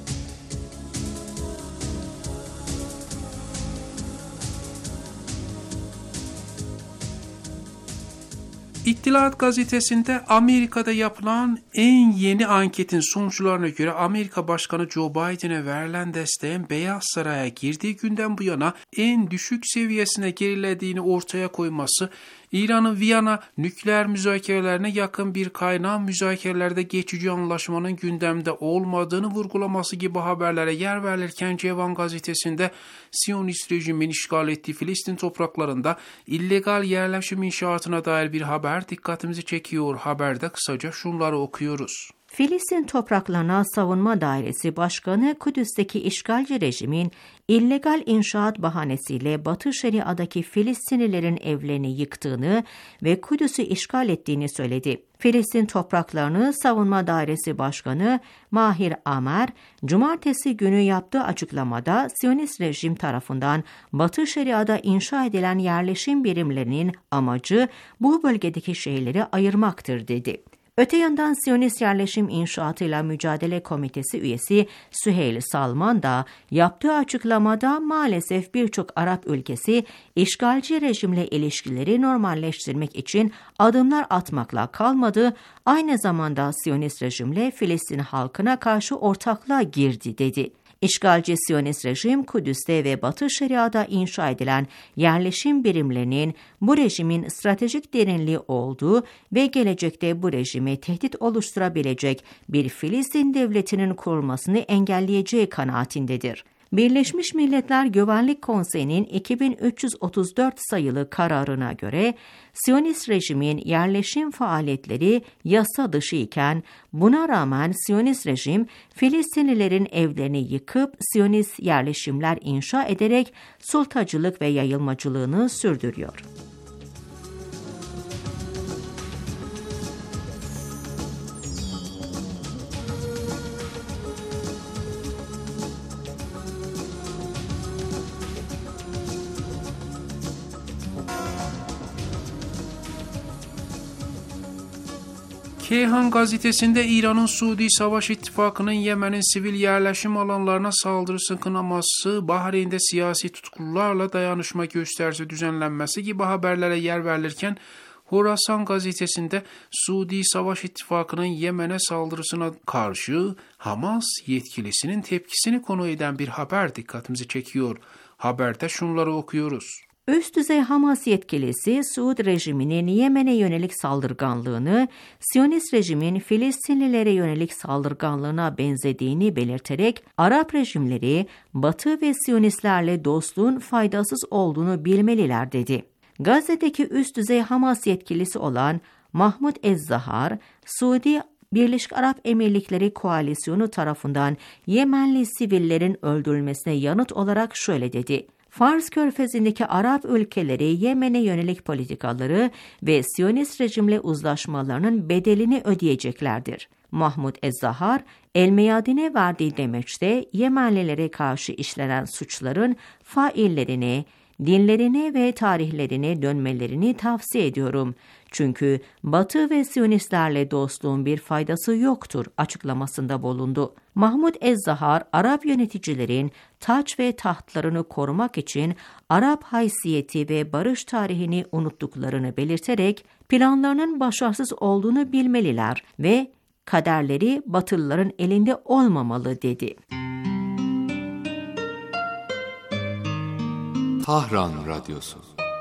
İttilat gazetesinde Amerika'da yapılan en yeni anketin sonuçlarına göre Amerika Başkanı Joe Biden'e verilen desteğin Beyaz Saray'a girdiği günden bu yana en düşük seviyesine gerilediğini ortaya koyması, İran'ın Viyana nükleer müzakerelerine yakın bir kaynağın müzakerelerde geçici anlaşmanın gündemde olmadığını vurgulaması gibi haberlere yer verilirken Cevan gazetesinde Siyonist rejimin işgal ettiği Filistin topraklarında illegal yerleşim inşaatına dair bir haber dikkatimizi çekiyor. Haberde kısaca şunları okuyoruz. Filistin Topraklarına Savunma Dairesi Başkanı Kudüs'teki işgalci rejimin illegal inşaat bahanesiyle Batı Şeria'daki Filistinlilerin evlerini yıktığını ve Kudüs'ü işgal ettiğini söyledi. Filistin Topraklarını Savunma Dairesi Başkanı Mahir Amer, cumartesi günü yaptığı açıklamada Siyonist rejim tarafından Batı Şeria'da inşa edilen yerleşim birimlerinin amacı bu bölgedeki şehirleri ayırmaktır dedi. Öte yandan Siyonist Yerleşim İnşaatıyla Mücadele Komitesi üyesi Süheyl Salman da yaptığı açıklamada maalesef birçok Arap ülkesi işgalci rejimle ilişkileri normalleştirmek için adımlar atmakla kalmadı, aynı zamanda Siyonist rejimle Filistin halkına karşı ortaklığa girdi dedi. İşgalci Siyonist rejim Kudüs'te ve Batı Şeria'da inşa edilen yerleşim birimlerinin bu rejimin stratejik derinliği olduğu ve gelecekte bu rejime tehdit oluşturabilecek bir Filistin devletinin kurulmasını engelleyeceği kanaatindedir. Birleşmiş Milletler Güvenlik Konseyi'nin iki bin üç yüz otuz dört sayılı kararına göre Siyonist rejimin yerleşim faaliyetleri yasa dışı iken buna rağmen Siyonist rejim Filistinlilerin evlerini yıkıp Siyonist yerleşimler inşa ederek sultacılık ve yayılmacılığını sürdürüyor. Keyhan gazetesinde İran'ın Suudi Savaş İttifakı'nın Yemen'in sivil yerleşim alanlarına saldırısı kınaması, Bahreyn'de siyasi tutuklularla dayanışma gösterisi düzenlenmesi gibi haberlere yer verilirken, Horasan gazetesinde Suudi Savaş İttifakı'nın Yemen'e saldırısına karşı Hamas yetkilisinin tepkisini konu eden bir haber dikkatimizi çekiyor. Haberde şunları okuyoruz. Üst düzey Hamas yetkilisi Suud rejiminin Yemen'e yönelik saldırganlığını Siyonist rejimin Filistinlilere yönelik saldırganlığına benzediğini belirterek Arap rejimleri Batı ve Siyonistlerle dostluğun faydasız olduğunu bilmeliler dedi. Gazze'deki üst düzey Hamas yetkilisi olan Mahmud Ez-Zahar, Suudi Birleşik Arap Emirlikleri Koalisyonu tarafından Yemenli sivillerin öldürülmesine yanıt olarak şöyle dedi. Fars Körfezi'ndeki Arap ülkeleri Yemen'e yönelik politikaları ve Siyonist rejimle uzlaşmalarının bedelini ödeyeceklerdir. Mahmud Ez-Zahar, El-Meyadin'e verdiği demeçte Yemenlilere karşı işlenen suçların faillerine, dinlerine ve tarihlerine dönmelerini tavsiye ediyorum. Çünkü Batı ve Siyonistlerle dostluğun bir faydası yoktur açıklamasında bulundu. Mahmud Ez-Zahar, Arap yöneticilerin taç ve tahtlarını korumak için Arap haysiyeti ve barış tarihini unuttuklarını belirterek planlarının başarısız olduğunu bilmeliler ve kaderleri Batılıların elinde olmamalı dedi. Tahran Radyosu.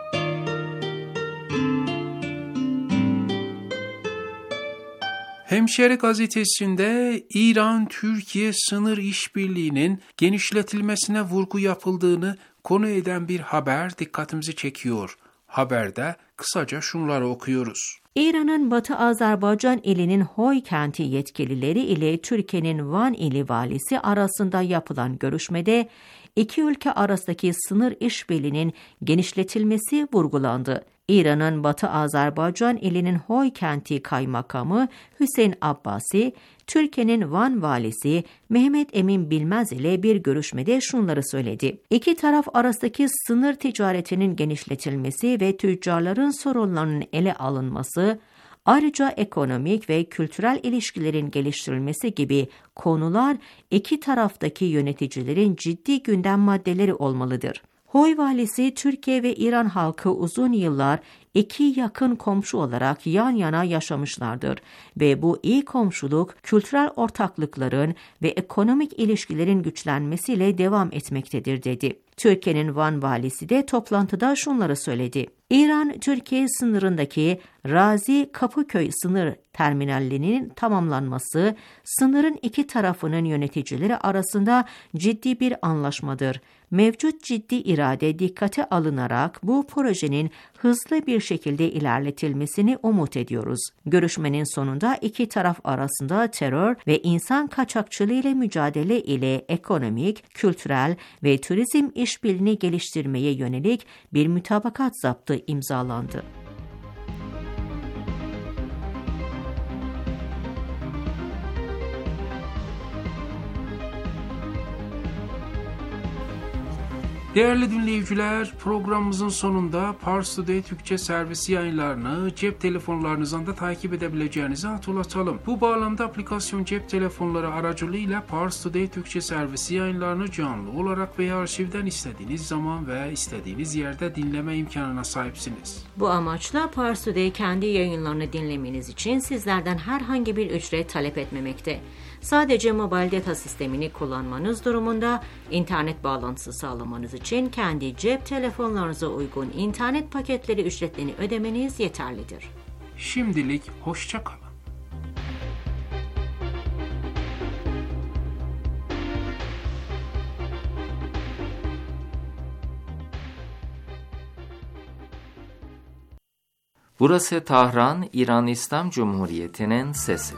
Hemşeri gazetesinde İran-Türkiye sınır işbirliğinin genişletilmesine vurgu yapıldığını konu eden bir haber dikkatimizi çekiyor. Haberde kısaca şunları okuyoruz. İran'ın Batı Azerbaycan ilinin Hoy kenti yetkilileri ile Türkiye'nin Van ili valisi arasında yapılan görüşmede iki ülke arasındaki sınır işbirliğinin genişletilmesi vurgulandı. İran'ın Batı Azerbaycan ilinin Hoy kenti kaymakamı Hüseyin Abbasi, Türkiye'nin Van valisi Mehmet Emin Bilmez ile bir görüşmede şunları söyledi. İki taraf arasındaki sınır ticaretinin genişletilmesi ve tüccarların sorunlarının ele alınması, ayrıca ekonomik ve kültürel ilişkilerin geliştirilmesi gibi konular iki taraftaki yöneticilerin ciddi gündem maddeleri olmalıdır. Hoy valisi, Türkiye ve İran halkı uzun yıllar iki yakın komşu olarak yan yana yaşamışlardır ve bu iyi komşuluk kültürel ortaklıkların ve ekonomik ilişkilerin güçlenmesiyle devam etmektedir dedi. Türkiye'nin Van valisi de toplantıda şunları söyledi. İran-Türkiye sınırındaki Razi Kapıköy sınır terminalinin tamamlanması, sınırın iki tarafının yöneticileri arasında ciddi bir anlaşmadır. Mevcut ciddi irade dikkate alınarak bu projenin hızlı bir şekilde ilerletilmesini umut ediyoruz. Görüşmenin sonunda iki taraf arasında terör ve insan kaçakçılığı ile mücadele ile ekonomik, kültürel ve turizm işbirliğini geliştirmeye yönelik bir mütabakat zaptı imzalandı. Değerli dinleyiciler, programımızın sonunda Pars Today Türkçe servisi yayınlarını cep telefonlarınızdan da takip edebileceğinizi hatırlatalım. Bu bağlamda aplikasyon cep telefonları aracılığıyla Pars Today Türkçe servisi yayınlarını canlı olarak veya arşivden istediğiniz zaman ve istediğiniz yerde dinleme imkanına sahipsiniz. Bu amaçla Pars Today kendi yayınlarını dinlemeniz için sizlerden herhangi bir ücret talep etmemekte. Sadece mobil data sistemini kullanmanız durumunda internet bağlantısı sağlamanız için kendi cep telefonlarınıza uygun internet paketleri ücretlerini ödemeniz yeterlidir. Şimdilik hoşça kalın. Burası Tahran, İran İslam Cumhuriyeti'nin sesi.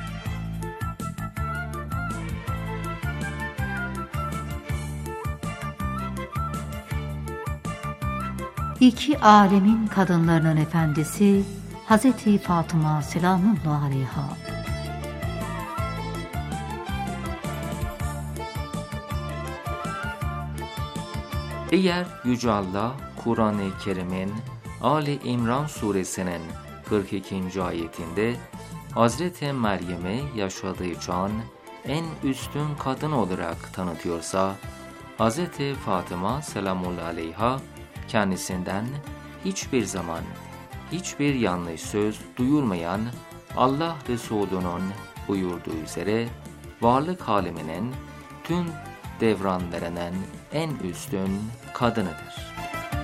İki alemin kadınlarının efendisi Hazreti Fatıma selamullahi aleyha. Eğer Yüce Allah Kur'an-ı Kerim'in Ali İmran suresinin kırk ikinci ayetinde Hazreti Meryem'i yaşadığı çağın en üstün kadın olarak tanıtıyorsa, Hazreti Fatıma selamullahi aleyha kendisinden hiçbir zaman hiçbir yanlış söz duyulmayan Allah Resulü'nün buyurduğu üzere varlık aleminin tüm devranlarının en üstün kadınıdır.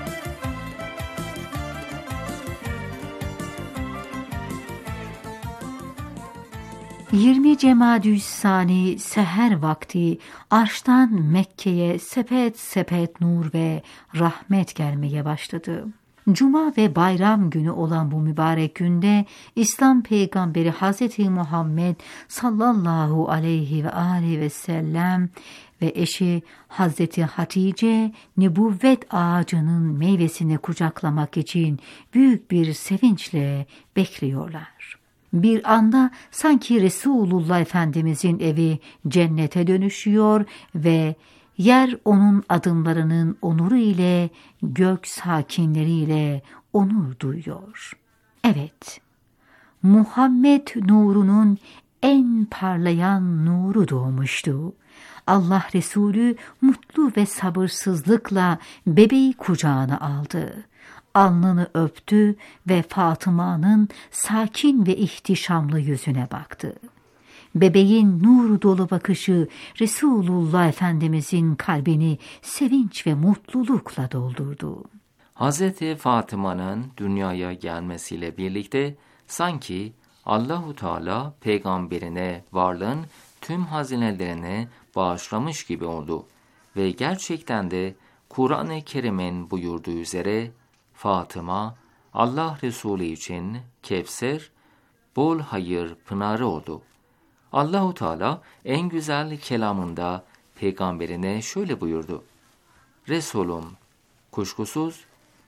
yirmi Cemadü's-Sani seher vakti arştan Mekke'ye sepet sepet nur ve rahmet gelmeye başladı. Cuma ve bayram günü olan bu mübarek günde İslam peygamberi Hazreti Muhammed sallallahu aleyhi ve aleyhi ve sellem ve eşi Hazreti Hatice nübüvvet ağacının meyvesini kucaklamak için büyük bir sevinçle bekliyorlar. Bir anda sanki Resulullah Efendimizin evi cennete dönüşüyor ve yer onun adımlarının onuru ile, gök sakinleriyle onur duyuyor. Evet, Muhammed nurunun en parlayan nuru doğmuştu. Allah Resulü mutlu ve sabırsızlıkla bebeği kucağına aldı. Alnını öptü ve Fatıma'nın sakin ve ihtişamlı yüzüne baktı. Bebeğin nur dolu bakışı Resulullah Efendimizin kalbini sevinç ve mutlulukla doldurdu. Hazreti Fatıma'nın dünyaya gelmesiyle birlikte sanki Allahu Teala peygamberine varlığın tüm hazinelerini bağışlamış gibi oldu ve gerçekten de Kur'an-ı Kerim'in buyurduğu üzere Fatıma Allah Resulü için Kevser, bol hayır pınarı oldu. Allahu Teala en güzel kelamında peygamberine şöyle buyurdu: Resulüm, kuşkusuz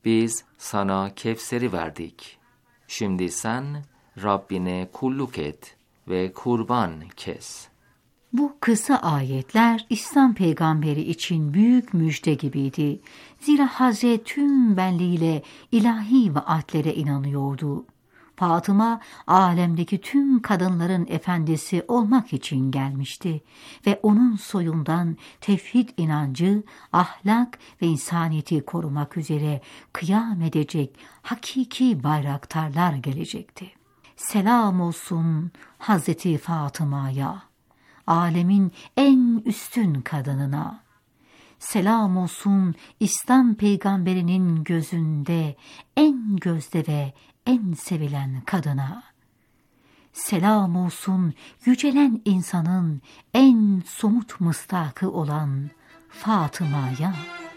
biz sana Kevser'i verdik. Şimdi sen Rabbine kulluk et ve kurban kes. Bu kısa ayetler İslam peygamberi için büyük müjde gibiydi. Zira Hazret tüm benliğiyle ilahi vaatlere inanıyordu. Fatıma, alemdeki tüm kadınların efendisi olmak için gelmişti ve onun soyundan tevhid inancı, ahlak ve insaniyeti korumak üzere kıyam edecek hakiki bayraktarlar gelecekti. Selam olsun Hazreti Fatıma'ya, alemin en üstün kadınına. Selam olsun İslam peygamberinin gözünde en gözde ve en sevilen kadına. Selam olsun yücelen insanın en somut mısdakı olan Fatıma'ya.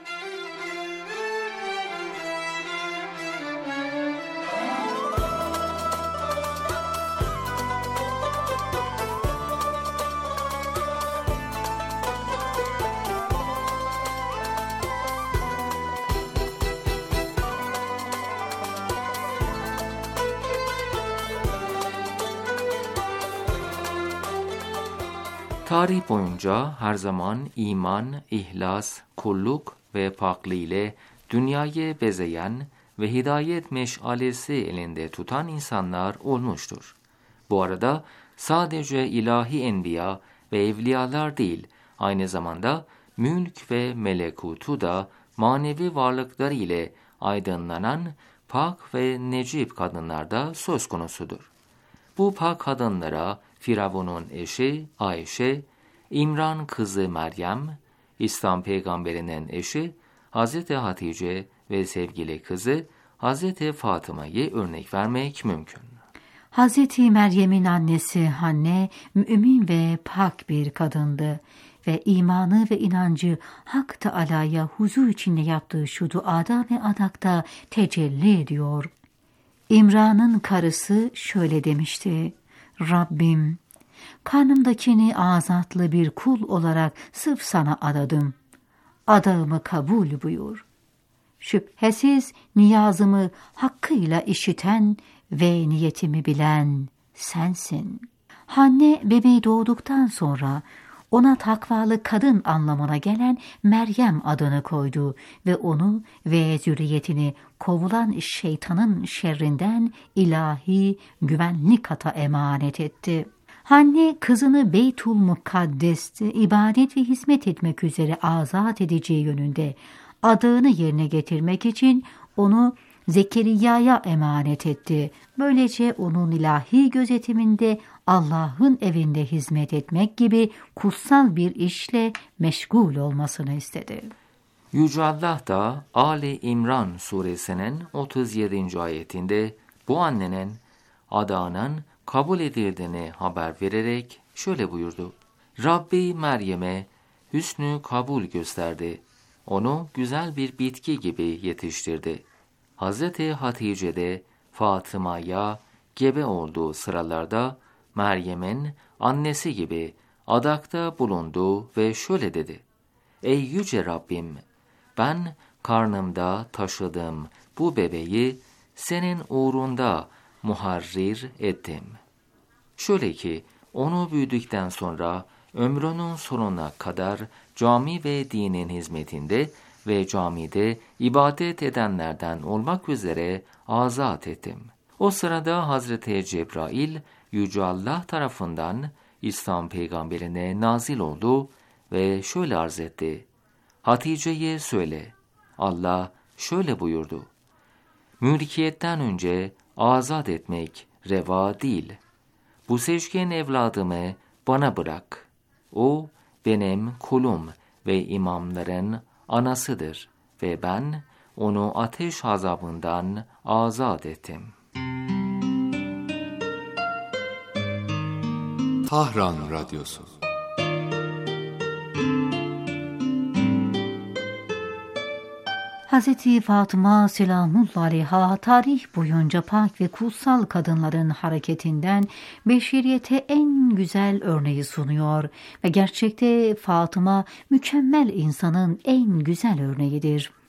Tarih boyunca her zaman iman, ihlas, kulluk ve paklığı ile dünyayı bezeyen ve hidayet meşalesi elinde tutan insanlar olmuştur. Bu arada sadece ilahi enbiya ve evliyalar değil, aynı zamanda mülk ve melekutu da manevi varlıkları ile aydınlanan pak ve necip kadınlar da söz konusudur. Bu pak kadınlara Firavun'un eşi Ayşe, İmran kızı Meryem, İslam peygamberinin eşi Hazreti Hatice ve sevgili kızı Hazreti Fatıma'yı örnek vermek mümkün. Hazreti Meryem'in annesi Hanne, mümin ve pak bir kadındı ve imanı ve inancı Hak Teâlâ'ya huzur içinde yaptığı şu duada ve adakta tecelli ediyor. İmran'ın karısı şöyle demişti: Rabbim, karnımdakini azatlı bir kul olarak sırf sana adadım. Adağımı kabul buyur. Şüphesiz niyazımı hakkıyla işiten ve niyetimi bilen sensin. Hanne bebeği doğduktan sonra ona takvalı kadın anlamına gelen Meryem adını koydu ve onu ve zürriyetini kovulan şeytanın şerrinden ilahi güvenli kata emanet etti. Hanne kızını Beytul Mukaddes'te ibadet ve hizmet etmek üzere azat edeceği yönünde adağını yerine getirmek için onu Zekeriya'ya emanet etti. Böylece onun ilahi gözetiminde Allah'ın evinde hizmet etmek gibi kutsal bir işle meşgul olmasını istedi. Yüce Allah da Ali İmran suresinin otuz yedinci ayetinde bu annenin adağının kabul edildiğini haber vererek şöyle buyurdu: Rabbi Meryem'e hüsnü kabul gösterdi. Onu güzel bir bitki gibi yetiştirdi. Hazreti Hatice de Fatıma'ya gebe olduğu sıralarda Meryem'in annesi gibi adakta bulundu ve şöyle dedi: Ey yüce Rabbim, ben karnımda taşıdığım bu bebeği senin uğrunda muharrir ettim. Şöyle ki onu büyüdükten sonra ömrünün sonuna kadar cami ve dinin hizmetinde ve camide ibadet edenlerden olmak üzere azat ettim. O sırada Hazreti Cebrail Yüce Allah tarafından İslam peygamberine nazil oldu ve şöyle arz etti: Hatice'ye söyle, Allah şöyle buyurdu: Mülkiyetten önce azat etmek reva değil. Bu seçkin evladımı bana bırak. O benim kulum ve imamların anasıdır ve ben onu ateş azabından azat ettim. Tahran Radyosu. Hazreti Fatıma selamullahi aleyha tarih boyunca pak ve kutsal kadınların hareketinden beşeriyete en güzel örneği sunuyor ve gerçekte Fatıma mükemmel insanın en güzel örneğidir.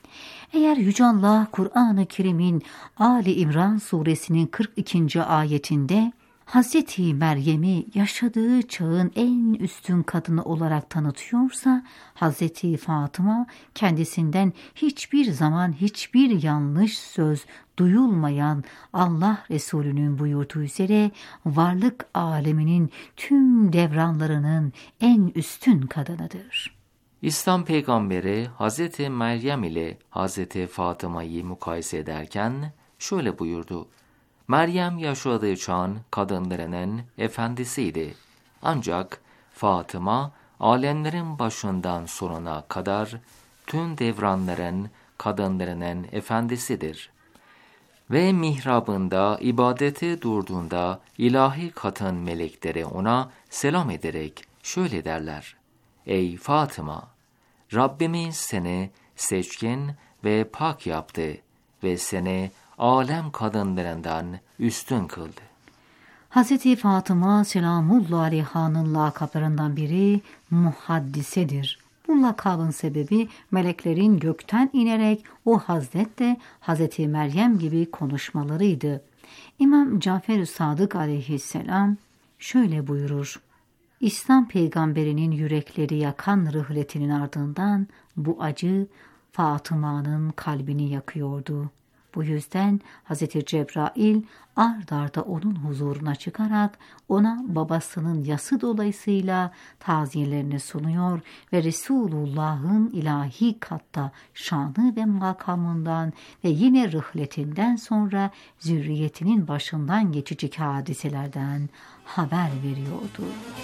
Eğer Yüce Allah Kur'an-ı Kerim'in Ali İmran suresinin kırk ikinci ayetinde Hazreti Meryem'i yaşadığı çağın en üstün kadını olarak tanıtıyorsa, Hazreti Fatıma kendisinden hiçbir zaman hiçbir yanlış söz duyulmayan Allah Resulü'nün buyurduğu üzere varlık aleminin tüm devranlarının en üstün kadınıdır. İslam peygamberi Hazreti Meryem ile Hazreti Fatıma'yı mukayese ederken şöyle buyurdu: Meryem yaşadığı çağın kadınlarının efendisiydi. Ancak Fatıma alemlerin başından sonuna kadar tüm devranların kadınlarının efendisidir. Ve mihrabında ibadete durduğunda ilahi katın melekleri ona selam ederek şöyle derler: Ey Fatıma! Rabbimiz seni seçkin ve pak yaptı ve seni alem kadınlarından üstün kıldı. Hazreti Fatıma Selamullah Aleyha'nın lakaplarından biri muhaddisedir. Bu lakabın sebebi meleklerin gökten inerek o hazretle Hazreti Meryem gibi konuşmalarıydı. İmam Cafer-i Sadık aleyhisselam şöyle buyurur: İslam peygamberinin yürekleri yakan rıhletinin ardından bu acı Fatıma'nın kalbini yakıyordu. Bu yüzden Hazreti Cebrail ard arda onun huzuruna çıkarak ona babasının yası dolayısıyla taziyelerini sunuyor ve Resulullah'ın ilahi katta şanı ve makamından ve yine rıhletinden sonra zürriyetinin başından geçecek hadiselerden haber veriyordu.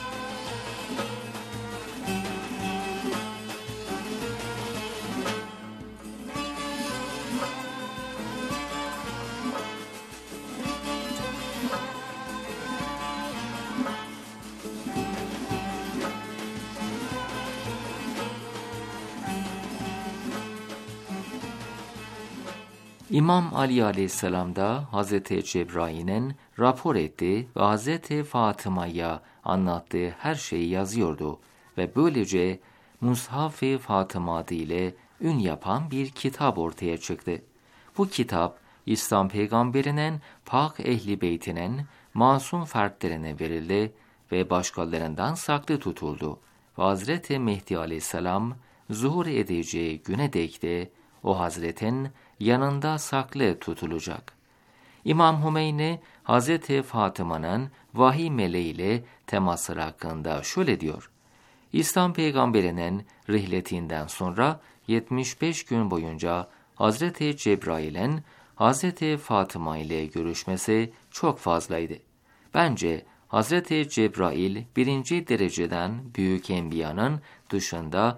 İmam Ali Aleyhisselam da Hazreti Cebrail'in rapor ettiği ve Hazreti Fatıma'ya anlattığı her şeyi yazıyordu ve böylece Mushaf-ı Fatıma adıyla ün yapan bir kitap ortaya çıktı. Bu kitap İslam peygamberinin pak ehli beytinin masum fertlerine verildi ve başkalarından saklı tutuldu. Ve Hazreti Mehdi Aleyhisselam zuhur edeceği güne dek de o Hazretin yanında saklı tutulacak. İmam Hümeyni Hazreti Fatıma'nın vahiy meleğiyle temasları hakkında şöyle diyor: İslam peygamberinin rihletinden sonra yetmiş beş gün boyunca Hazreti Cebrail'in Hazreti Fatıma ile görüşmesi çok fazlaydı. Bence Hazreti Cebrail birinci dereceden büyük enbiyanın dışında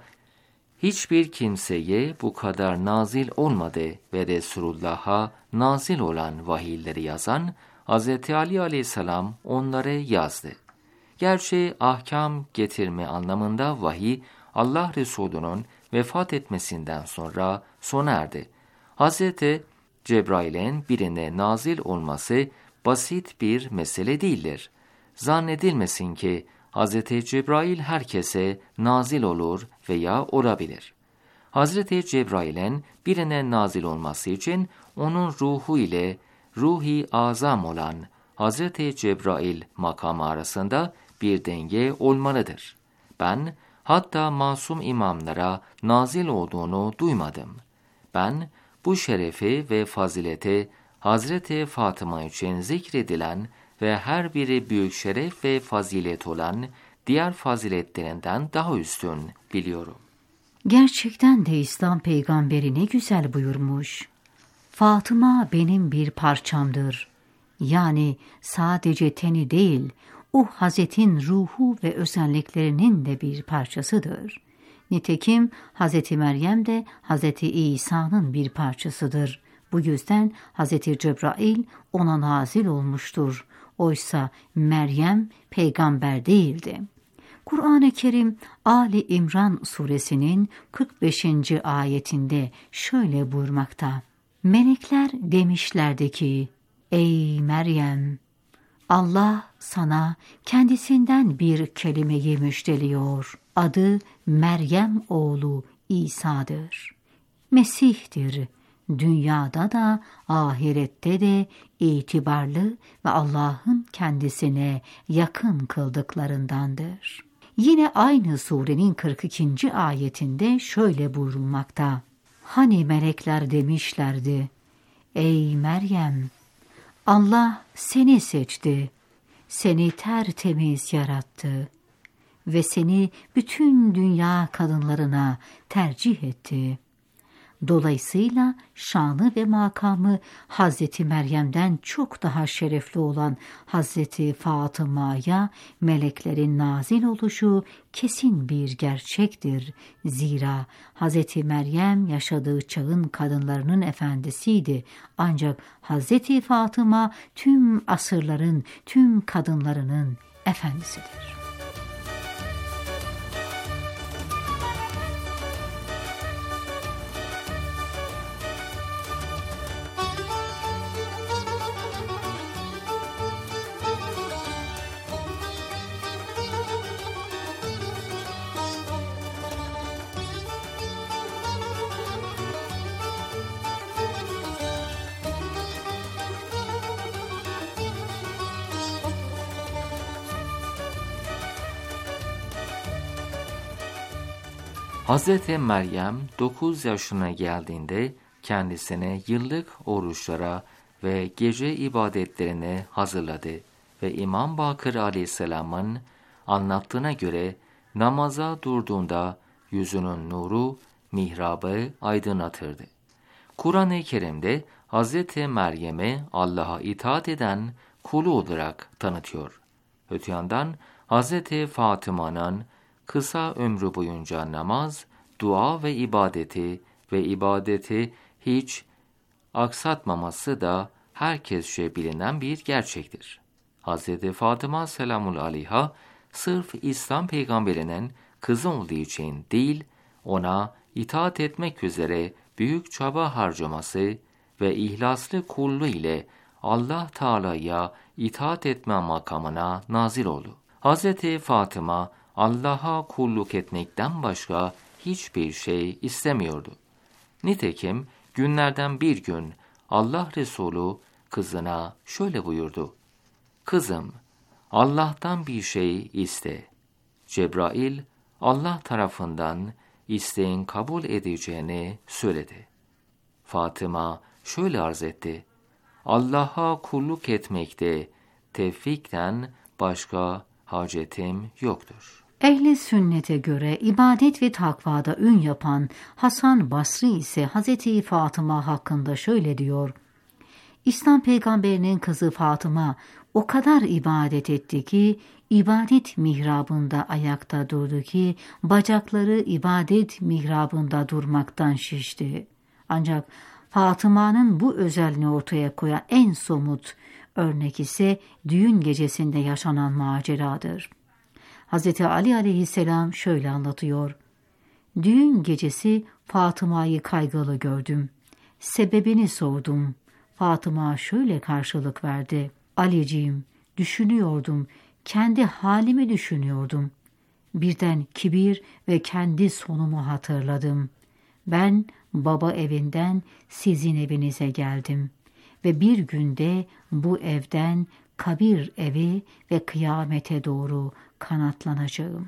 hiçbir kimseye bu kadar nazil olmadı ve Resulullah'a nazil olan vahiyleri yazan Hazreti Ali Aleyhisselam onları yazdı. Gerçi ahkam getirme anlamında vahiy Allah Resulü'nün vefat etmesinden sonra sona erdi. Hazreti Cebrail'in birine nazil olması basit bir mesele değildir. Zannedilmesin ki Hazreti Cebrail herkese nazil olur veya olabilir. Hazreti Cebrail'in birine nazil olması için onun ruhu ile ruhi azam olan Hazreti Cebrail makamı arasında bir denge olmalıdır. Ben hatta masum imamlara nazil olduğunu duymadım. Ben bu şerefi ve fazileti Hazreti Fatıma için zikredilen ve her biri büyük şeref ve fazilet olan diğer faziletlerinden daha üstün biliyorum. Gerçekten de İslam peygamberi ne güzel buyurmuş: Fatıma benim bir parçamdır. Yani sadece teni değil, o Hazretin ruhu ve özelliklerinin de bir parçasıdır. Nitekim Hazreti Meryem de Hazreti İsa'nın bir parçasıdır. Bu yüzden Hazreti Cebrail ona nazil olmuştur. Oysa Meryem peygamber değildi. Kur'an-ı Kerim Ali İmran suresinin kırk beşinci ayetinde şöyle buyurmakta: Melekler demişlerdi ki, ey Meryem, Allah sana kendisinden bir kelimeyi müjdeliyor. Adı Meryem oğlu İsa'dır. Mesih'tir. Dünyada da ahirette de itibarlı ve Allah'ın kendisine yakın kıldıklarındandır. Yine aynı surenin kırk ikinci ayetinde şöyle buyurulmakta. Hani melekler demişlerdi, ey Meryem, Allah seni seçti, seni tertemiz yarattı ve seni bütün dünya kadınlarına tercih etti. Dolayısıyla şanı ve makamı Hazreti Meryem'den çok daha şerefli olan Hazreti Fatıma'ya meleklerin nazil oluşu kesin bir gerçektir. Zira Hazreti Meryem yaşadığı çağın kadınlarının efendisiydi. Ancak Hazreti Fatıma tüm asırların, tüm kadınlarının efendisidir. Hazreti Meryem dokuz yaşına geldiğinde kendisine yıllık oruçlara ve gece ibadetlerine hazırladı ve İmam Bakır Aleyhisselam'ın anlattığına göre namaza durduğunda yüzünün nuru mihrabı aydınlatırdı. Kur'an-ı Kerim'de Hazreti Meryem'i Allah'a itaat eden kulu olarak tanıtıyor. Öte yandan Hazreti Fatıma'nın kısa ömrü boyunca namaz, dua ve ibadeti ve ibadeti hiç aksatmaması da herkesçe bilinen bir gerçektir. Hazreti Fatıma selamun aleyha sırf İslam peygamberinin kızı olduğu için değil, ona itaat etmek üzere büyük çaba harcaması ve ihlaslı kulluğu ile Allah Teala'ya itaat etme makamına nazil oldu. Hazreti Fatıma Allah'a kulluk etmekten başka hiçbir şey istemiyordu. Nitekim günlerden bir gün Allah Resulü kızına şöyle buyurdu. Kızım, Allah'tan bir şey iste. Cebrail, Allah tarafından isteğin kabul edeceğini söyledi. Fatıma şöyle arz etti. Allah'a kulluk etmekte tevfikten başka hacetim yoktur. Ehli sünnete göre ibadet ve takvada ün yapan Hasan Basri ise Hazreti Fatıma hakkında şöyle diyor. İslam peygamberinin kızı Fatıma o kadar ibadet etti ki, ibadet mihrabında ayakta durdu ki, bacakları ibadet mihrabında durmaktan şişti. Ancak Fatıma'nın bu özelliğini ortaya koyan en somut örnek ise düğün gecesinde yaşanan maceradır. Hazreti Ali aleyhisselam şöyle anlatıyor. Düğün gecesi Fatıma'yı kaygılı gördüm. Sebebini sordum. Fatıma şöyle karşılık verdi. Aliciğim, düşünüyordum, kendi halimi düşünüyordum. Birden kibir ve kendi sonumu hatırladım. Ben baba evinden sizin evinize geldim ve bir günde bu evden kabir evi ve kıyamete doğru kanatlanacağım.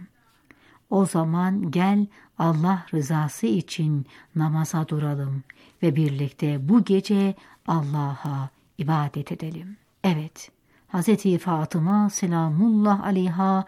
O zaman gel Allah rızası için namaza duralım ve birlikte bu gece Allah'a ibadet edelim. Evet, Hazreti Fatıma selamullah aleyha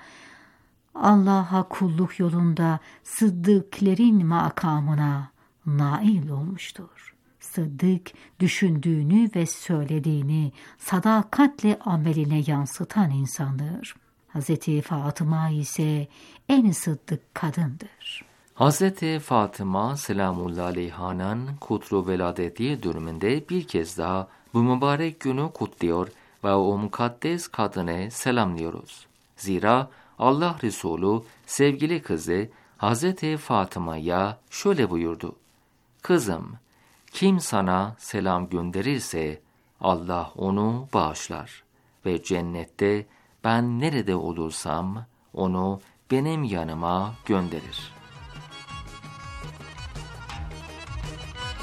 Allah'a kulluk yolunda sıddıklerin makamına nail olmuştur. Sıddık, düşündüğünü ve söylediğini sadakatle ameline yansıtan insandır. Hazreti Fatıma ise en sıddık kadındır. Hazreti Fatıma selamullah aleyhanın kutlu veladeti döneminde bir kez daha bu mübarek günü kutluyor ve o mukaddes kadını selamlıyoruz. Zira Allah Resulü sevgili kızı Hazreti Fatıma'ya şöyle buyurdu. Kızım, kim sana selam gönderirse Allah onu bağışlar ve cennette ben nerede olursam onu benim yanıma gönderir.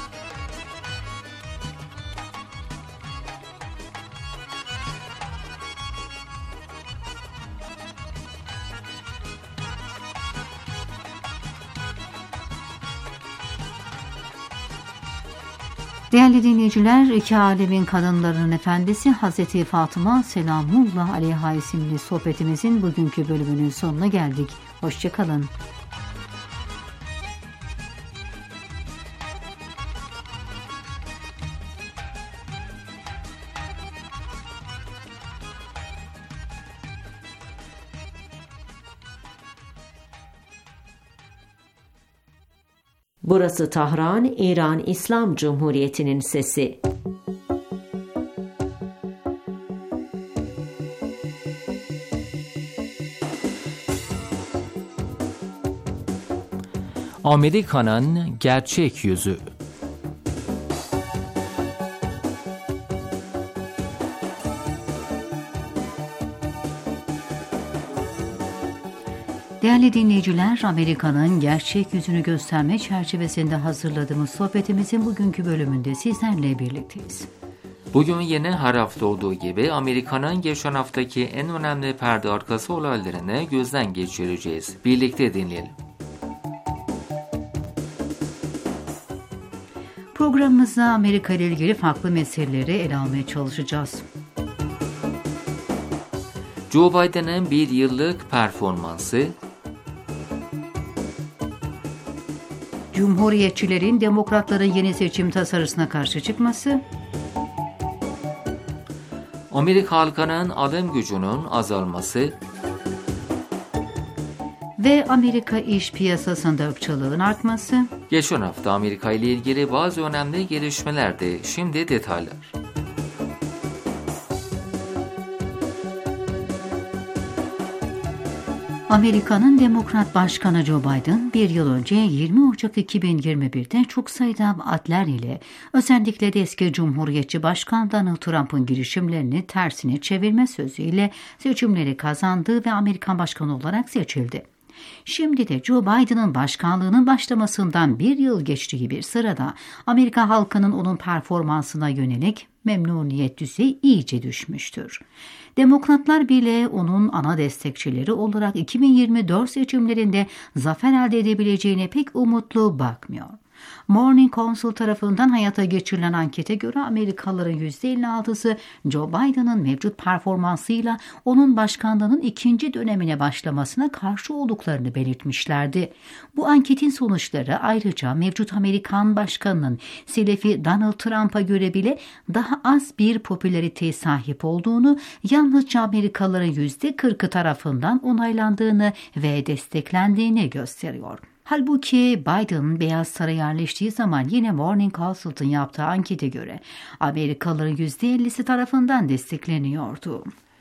Değerli dinleyiciler, iki alemin kadınlarının efendisi Hazreti Fatıma Selamullah Aleyha isimli sohbetimizin bugünkü bölümünün sonuna geldik. Hoşçakalın. Burası Tahran, İran İslam Cumhuriyeti'nin sesi. Amerika'nın gerçek yüzü. Değerli dinleyiciler, Amerika'nın gerçek yüzünü gösterme çerçevesinde hazırladığımız sohbetimizin bugünkü bölümünde sizlerle birlikteyiz. Bugün yine her hafta olduğu gibi Amerika'nın geçen haftaki en önemli perde arkası olaylarını gözden geçireceğiz. Birlikte dinleyelim. Programımızda Amerika ile ilgili farklı meseleleri ele almaya çalışacağız. Joe Biden'ın bir yıllık performansı, Cumhuriyetçilerin demokratların yeni seçim tasarısına karşı çıkması, Amerika halkının alım gücünün azalması ve Amerika iş piyasasında ırkçılığın artması. Geçen hafta Amerika ile ilgili bazı önemli gelişmelerdi. Şimdi detaylar. Amerika'nın Demokrat Başkanı Joe Biden bir yıl önce yirmi Ocak iki bin yirmi bir'de çok sayıda vaatler ile özellikle de eski Cumhuriyetçi Başkan Donald Trump'ın girişimlerini tersine çevirme sözüyle seçimleri kazandı ve Amerikan Başkanı olarak seçildi. Şimdi de Joe Biden'ın başkanlığının başlamasından bir yıl geçtiği bir sırada Amerika halkının onun performansına yönelik memnuniyet düzeyi iyice düşmüştür. Demokratlar bile onun ana destekçileri olarak iki bin yirmi dört seçimlerinde zafer elde edebileceğine pek umutlu bakmıyor. Morning Consult tarafından hayata geçirilen ankete göre Amerikalıların yüzde elli altısı Joe Biden'ın mevcut performansıyla onun başkanlığının ikinci dönemine başlamasına karşı olduklarını belirtmişlerdi. Bu anketin sonuçları ayrıca mevcut Amerikan başkanının selefi Donald Trump'a göre bile daha az bir popülariteye sahip olduğunu, yalnızca Amerikalıların yüzde kırkı tarafından onaylandığını ve desteklendiğini gösteriyor. Halbuki Biden Beyaz Saray'a yerleştiği zaman yine Morning Consult'un yaptığı ankete göre Amerikalıların yüzde ellisi tarafından destekleniyordu.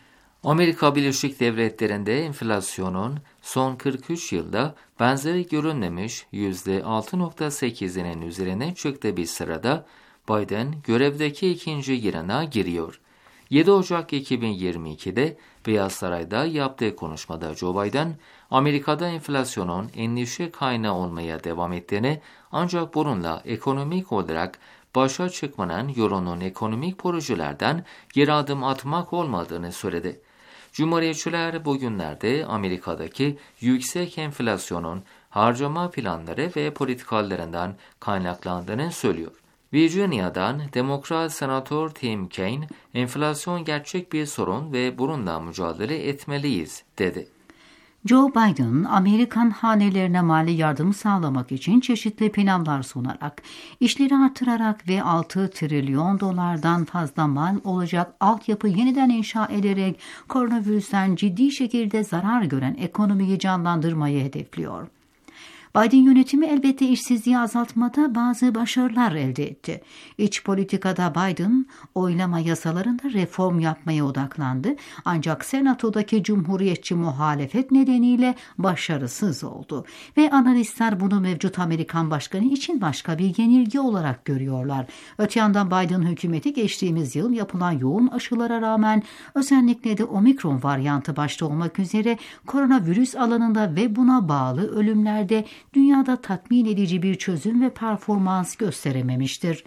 Amerika Birleşik Devletleri'nde enflasyonun son kırk üç yılda benzeri görülmemiş yüzde altı virgül sekiz'inin üzerine çıktığı bir sırada Biden görevdeki ikinci yılına giriyor. yedi Ocak iki bin yirmi iki'de Beyaz Saray'da yaptığı konuşmada Joe Biden, Amerika'da enflasyonun endişe kaynağı olmaya devam ettiğini, ancak bununla ekonomik olarak başa çıkmanın yolunun ekonomik projelerden geri adım atmak olmadığını söyledi. Cumhuriyetçiler bugünlerde Amerika'daki yüksek enflasyonun harcama planları ve politikalarından kaynaklandığını söylüyor. Virginia'dan Demokrat Senatör Tim Kaine, enflasyon gerçek bir sorun ve bununla mücadele etmeliyiz, dedi. Joe Biden, Amerikan hanelerine mali yardım sağlamak için çeşitli planlar sunarak, işleri artırarak ve altı trilyon dolardan fazla mal olacak altyapı yeniden inşa ederek koronavirüsten ciddi şekilde zarar gören ekonomiyi canlandırmayı hedefliyor. Biden yönetimi elbette işsizliği azaltmada bazı başarılar elde etti. İç politikada Biden, oylama yasalarında reform yapmaya odaklandı, ancak Senato'daki Cumhuriyetçi muhalefet nedeniyle başarısız oldu. Ve analistler bunu mevcut Amerikan başkanı için başka bir yenilgi olarak görüyorlar. Öte yandan Biden hükümeti geçtiğimiz yıl yapılan yoğun aşılara rağmen özellikle de omikron varyantı başta olmak üzere koronavirüs alanında ve buna bağlı ölümlerde dünyada tatmin edici bir çözüm ve performans gösterememiştir.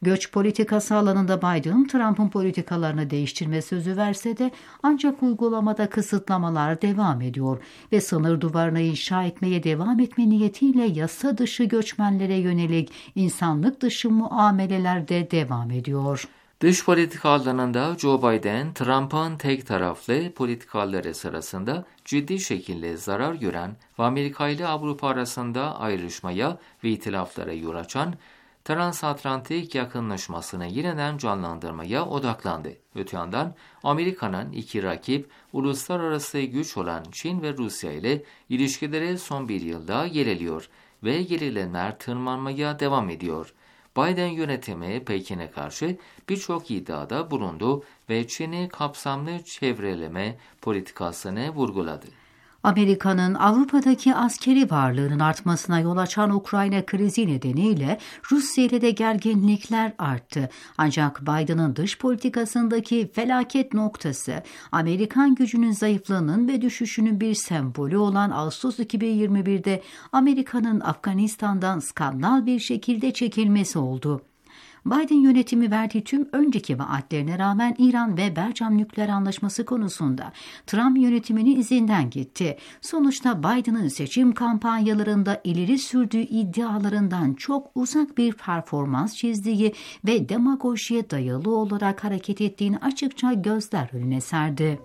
Göç politikası alanında Biden, Trump'ın politikalarını değiştirme sözü verse de ancak uygulamada kısıtlamalar devam ediyor ve sınır duvarını inşa etmeye devam etme niyetiyle yasa dışı göçmenlere yönelik insanlık dışı muameleler de devam ediyor. Dış politika alanında Joe Biden, Trump'ın tek taraflı politikaları sırasında ciddi şekilde zarar gören ve Amerika ile Avrupa arasında ayrışmaya ve itilaflara yol açan transatlantik yakınlaşmasını yeniden canlandırmaya odaklandı. Öte yandan Amerika'nın iki rakip uluslararası güç olan Çin ve Rusya ile ilişkileri son bir yılda geriliyor ve gerilimler tırmanmaya devam ediyor. Biden yönetimi Pekin'e karşı birçok iddiada bulundu ve Çin'i kapsamlı çevreleme politikasını vurguladı. Amerika'nın Avrupa'daki askeri varlığının artmasına yol açan Ukrayna krizi nedeniyle Rusya ile de gerginlikler arttı. Ancak Biden'ın dış politikasındaki felaket noktası, Amerikan gücünün zayıflığının ve düşüşünün bir sembolü olan Ağustos iki bin yirmi bir'de Amerika'nın Afganistan'dan skandal bir şekilde çekilmesi oldu. Biden yönetimi verdiği tüm önceki vaatlerine rağmen İran ve Bercam nükleer anlaşması konusunda Trump yönetiminin izinden gitti. Sonuçta Biden'ın seçim kampanyalarında ileri sürdüğü iddialarından çok uzak bir performans çizdiği ve demagojiye dayalı olarak hareket ettiğini açıkça gözler önüne serdi.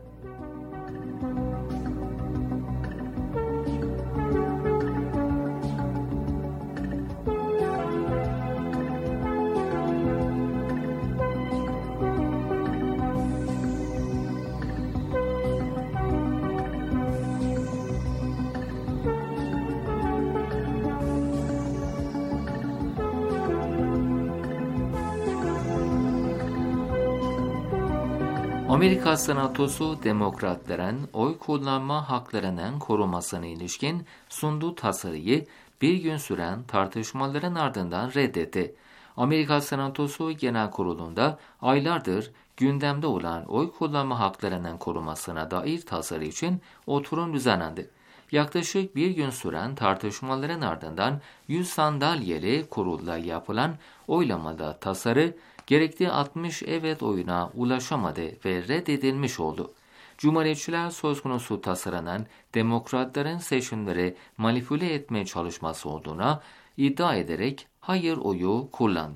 Amerika Senatosu demokratların oy kullanma haklarının korunmasına ilişkin sunduğu tasarıyı bir gün süren tartışmaların ardından reddetti. Amerika Senatosu Genel Kurulu'nda aylardır gündemde olan oy kullanma haklarının korunmasına dair tasarı için oturum düzenlendi. Yaklaşık bir gün süren tartışmaların ardından yüz sandalyeli kurulda yapılan oylamada tasarı gerekli altmış evet oyuna ulaşamadı ve reddedilmiş oldu. Cumhuriyetçiler söz konusu tasarının demokratların seçimleri manipüle etmeye çalışması olduğuna iddia ederek hayır oyu kullandı.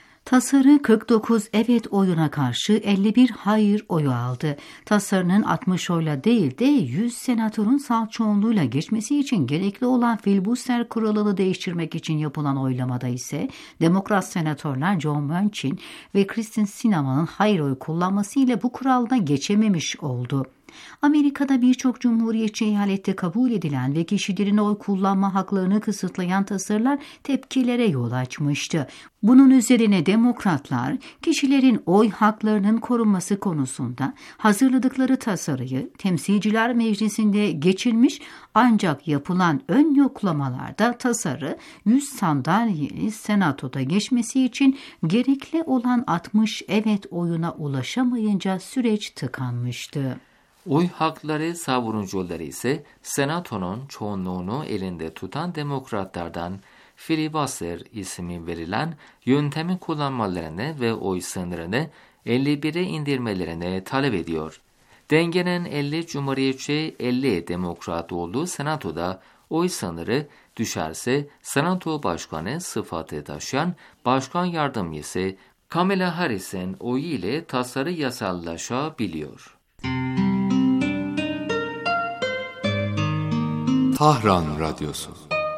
Tasarı kırk dokuz evet oyuna karşı elli bir hayır oyu aldı. Tasarının altmış oyla değil de yüz senatörün salt çoğunluğuyla geçmesi için gerekli olan filibuster kuralını değiştirmek için yapılan oylamada ise Demokrat senatörler Joe Manchin ve Kyrsten Sinnema'nın hayır oyu kullanmasıyla bu kuralda geçememiş oldu. Amerika'da birçok cumhuriyetçi eyalette kabul edilen ve kişilerin oy kullanma haklarını kısıtlayan tasarılar tepkilere yol açmıştı. Bunun üzerine demokratlar kişilerin oy haklarının korunması konusunda hazırladıkları tasarıyı Temsilciler Meclisi'nde geçilmiş, ancak yapılan ön yoklamalarda tasarı yüz sandalyeli senatoda geçmesi için gerekli olan altmış evet oyuna ulaşamayınca süreç tıkanmıştı. Oy hakları savunucuları ise Senato'nun çoğunluğunu elinde tutan demokratlardan filibuster ismi verilen yöntemi kullanmalarını ve oy sınırını elli bire indirmelerini talep ediyor. Dengenin elli cumhuriyetçi elli demokrat olduğu Senato'da oy sınırı düşerse Senato Başkanı sıfatı taşıyan Başkan Yardımcısı Kamala Harris'in oyu ile tasarı yasallaşabiliyor. Tahran Radyosu.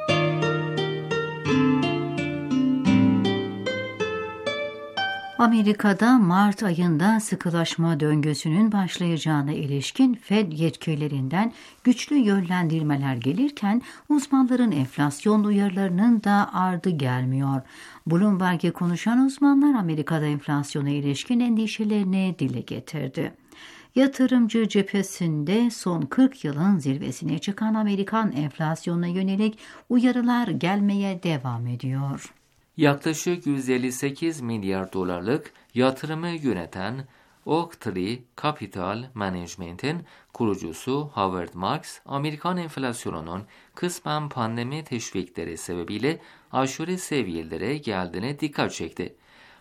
Amerika'da Mart ayında sıkılaşma döngüsünün başlayacağına ilişkin Fed yetkililerinden güçlü yönlendirmeler gelirken uzmanların enflasyon uyarılarının da ardı gelmiyor. Bloomberg'e konuşan uzmanlar Amerika'da enflasyona ilişkin endişelerini dile getirdi. Yatırımcı cephesinde son kırk yılın zirvesine çıkan Amerikan enflasyonuna yönelik uyarılar gelmeye devam ediyor. Yaklaşık yüz elli sekiz milyar dolarlık yatırımı yöneten Oaktree Capital Management'in kurucusu Howard Marks, Amerikan enflasyonunun kısmen pandemi teşvikleri sebebiyle aşırı seviyelere geldiğine dikkat çekti.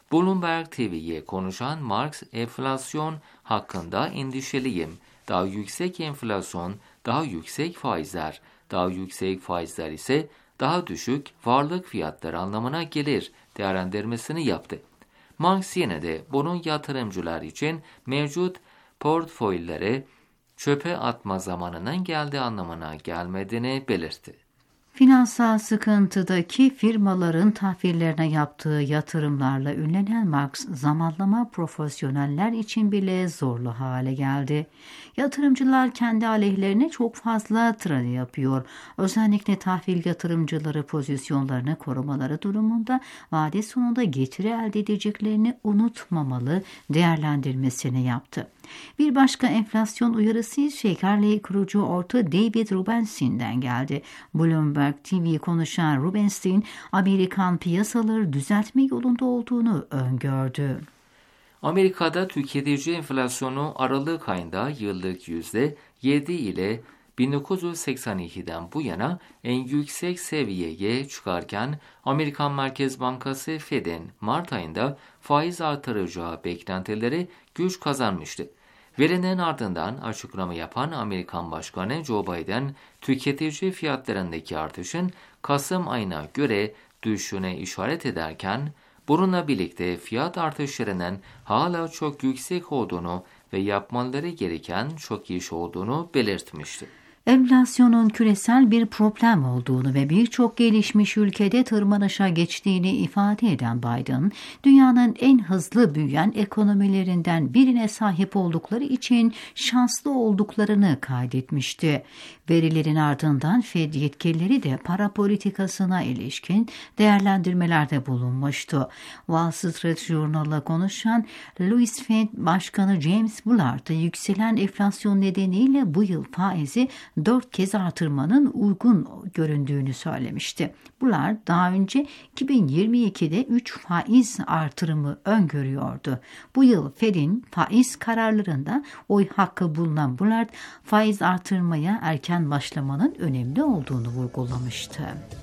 Bloomberg T V'ye konuşan Marx, enflasyon hakkında endişeliyim. Daha yüksek enflasyon, daha yüksek faizler, daha yüksek faizler ise daha düşük varlık fiyatları anlamına gelir değerlendirmesini yaptı. Marx yine de bunun yatırımcılar için mevcut portföylere çöpe atma zamanının geldiği anlamına gelmediğini belirtti. Finansal sıkıntıdaki firmaların tahvillerine yaptığı yatırımlarla ünlenen Marx, zamanlama profesyoneller için bile zorlu hale geldi. Yatırımcılar kendi aleyhlerine çok fazla trade yapıyor. Özellikle tahvil yatırımcıları pozisyonlarını korumaları durumunda vade sonunda getiri elde edeceklerini unutmamalı değerlendirmesini yaptı. Bir başka enflasyon uyarısı ise Carlyle kurucu ortağı David Rubenstein'den geldi. Bloomberg T V'ye konuşan Rubenstein, Amerikan piyasaları düzeltme yolunda olduğunu öngördü. Amerika'da tüketici enflasyonu Aralık ayında yıllık yüzde yedi ile bin dokuz yüz seksen ikiden bu yana en yüksek seviyeye çıkarken Amerikan Merkez Bankası Fed'in Mart ayında faiz artıracağı beklentileri güç kazanmıştı. Verinin ardından açıklama yapan Amerikan Başkanı Joe Biden, tüketici fiyatlarındaki artışın Kasım ayına göre düşüşüne işaret ederken, bununla birlikte fiyat artışlarının hala çok yüksek olduğunu ve yapmaları gereken çok iş olduğunu belirtmişti. Enflasyonun küresel bir problem olduğunu ve birçok gelişmiş ülkede tırmanışa geçtiğini ifade eden Biden, dünyanın en hızlı büyüyen ekonomilerinden birine sahip oldukları için şanslı olduklarını kaydetmişti. Verilerin ardından Fed yetkilileri de para politikasına ilişkin değerlendirmelerde bulunmuştu. Wall Street Journal'la konuşan Louis Fed Başkanı James Bullard, yükselen enflasyon nedeniyle bu yıl faizi dört kez artırmanın uygun göründüğünü söylemişti. Bullard daha önce iki bin yirmi ikide üç faiz artırımı öngörüyordu. Bu yıl Fed'in faiz kararlarında oy hakkı bulunan Bullard, faiz artırmaya erken başlamanın önemli olduğunu vurgulamıştı.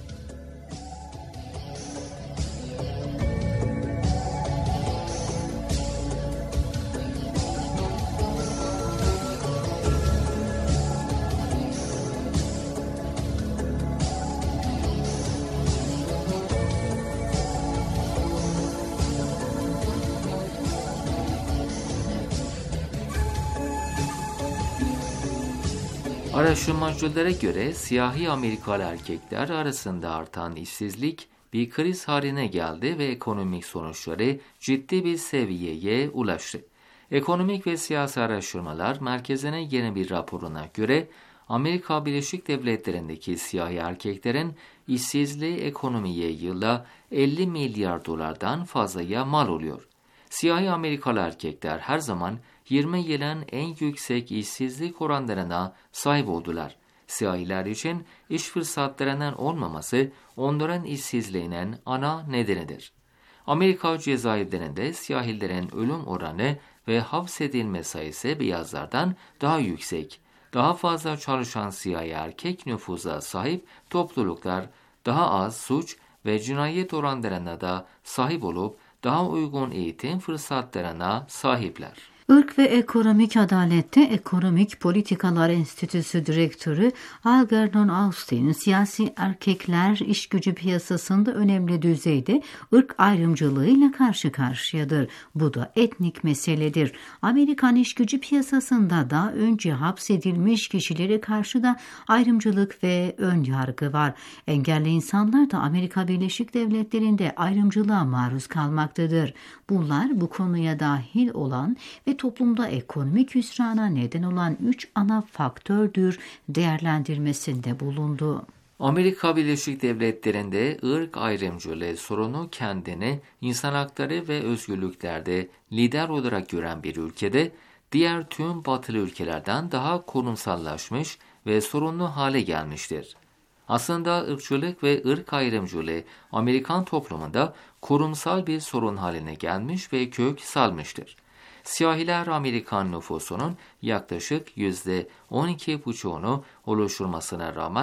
Araştırmacılara göre siyahi Amerikalı erkekler arasında artan işsizlik bir kriz haline geldi ve ekonomik sonuçları ciddi bir seviyeye ulaştı. Ekonomik ve siyasi araştırmalar merkezine yeni bir raporuna göre Amerika Birleşik Devletleri'ndeki siyahi erkeklerin işsizliği ekonomiye yılda elli milyar dolardan fazlaya mal oluyor. Siyahi Amerikalı erkekler her zaman yirmi yılın en yüksek işsizlik oranlarına sahip oldular. Siyahiler için iş fırsatlarının olmaması onların işsizliğinin ana nedenidir. Amerika cezaevlerinde siyahilerin ölüm oranı ve hapsedilme sayısı beyazlardan daha yüksek. Daha fazla çalışan siyahi erkek nüfuza sahip topluluklar daha az suç ve cinayet oranlarına da sahip olup daha uygun eğitim fırsatlarına sahipler. Irk ve Ekonomik Adalette Ekonomik Politikalar Enstitüsü Direktörü Algernon Austin, siyasi erkekler iş gücü piyasasında önemli düzeyde ırk ayrımcılığıyla karşı karşıyadır. Bu da etnik meseledir. Amerikan iş gücü piyasasında daha önce hapsedilmiş kişilere karşı da ayrımcılık ve ön yargı var. Engelli insanlar da Amerika Birleşik Devletleri'nde ayrımcılığa maruz kalmaktadır. Bunlar bu konuya dahil olan ve toplumda ekonomik hüsrana neden olan üç ana faktördür değerlendirmesinde bulundu. Amerika Birleşik Devletleri'nde ırk ayrımcılığı sorunu kendini insan hakları ve özgürlüklerde lider olarak gören bir ülkede diğer tüm batılı ülkelerden daha kurumsallaşmış ve sorunlu hale gelmiştir. Aslında ırkçılık ve ırk ayrımcılığı Amerikan toplumunda kurumsal bir sorun haline gelmiş ve kök salmıştır. Siyahiler Amerikan nüfusunun yaklaşık yüzde on iki buçuğunu oluşturmasına rağmen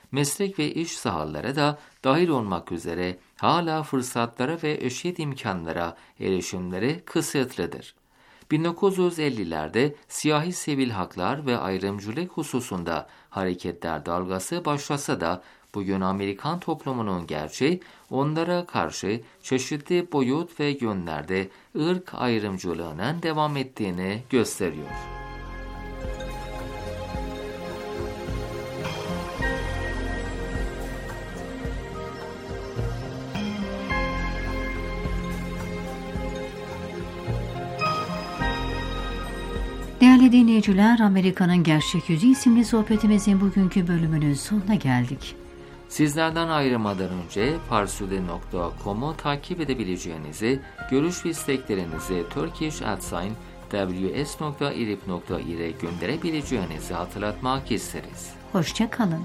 meslek ve iş sahaları da dahil olmak üzere hala fırsatlara ve eşit imkanlara erişimleri kısıtlıdır. bin dokuz yüz ellilerde siyahi sivil haklar ve ayrımcılık hususunda hareketler dalgası başlasa da bugün Amerikan toplumunun gerçeği onlara karşı çeşitli boyut ve yönlerde ırk ayrımcılığının devam ettiğini gösteriyor. Değerli dinleyiciler, Amerika'nın Gerçek Yüzü isimli sohbetimizin bugünkü bölümünün sonuna geldik. Sizlerden ayrılmadan önce farsudi nokta com'u takip edebileceğinizi, görüş ve isteklerinizi turkish at w s nokta irib nokta ir'e gönderebileceğinizi hatırlatmak isteriz. Hoşça kalın.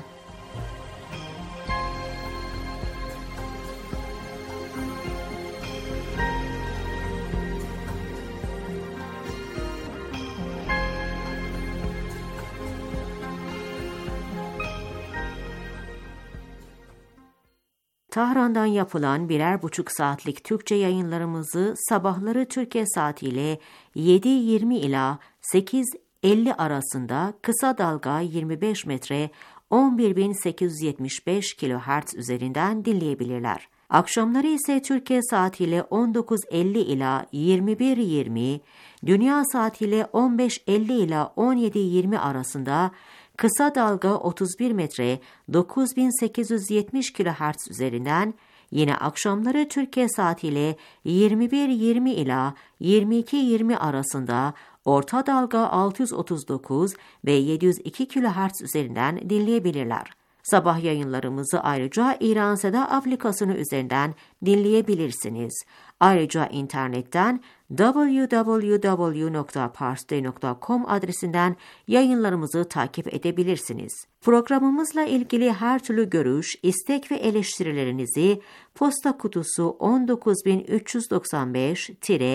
Tahran'dan yapılan birer buçuk saatlik Türkçe yayınlarımızı sabahları Türkiye saatiyle yedi yirmi ila sekiz elli arasında kısa dalga yirmi beş metre on bir bin sekiz yüz yetmiş beş kilohertz üzerinden dinleyebilirler. Akşamları ise Türkiye saatiyle on dokuz elli ila yirmi bir yirmi, dünya saatiyle on beş elli ila on yedi yirmi arasında kısa dalga otuz bir metre dokuz bin sekiz yüz yetmiş kilohertz üzerinden, yine akşamları Türkiye saatiyle yirmi bir yirmi ila yirmi iki yirmi arasında orta dalga altı yüz otuz dokuz ve yedi yüz iki kilohertz üzerinden dinleyebilirler. Sabah yayınlarımızı ayrıca İran Seda aplikasyonu üzerinden dinleyebilirsiniz. Ayrıca internetten w w w nokta parstoday nokta com adresinden yayınlarımızı takip edebilirsiniz. Programımızla ilgili her türlü görüş, istek ve eleştirilerinizi posta kutusu on dokuz bin üç yüz doksan beş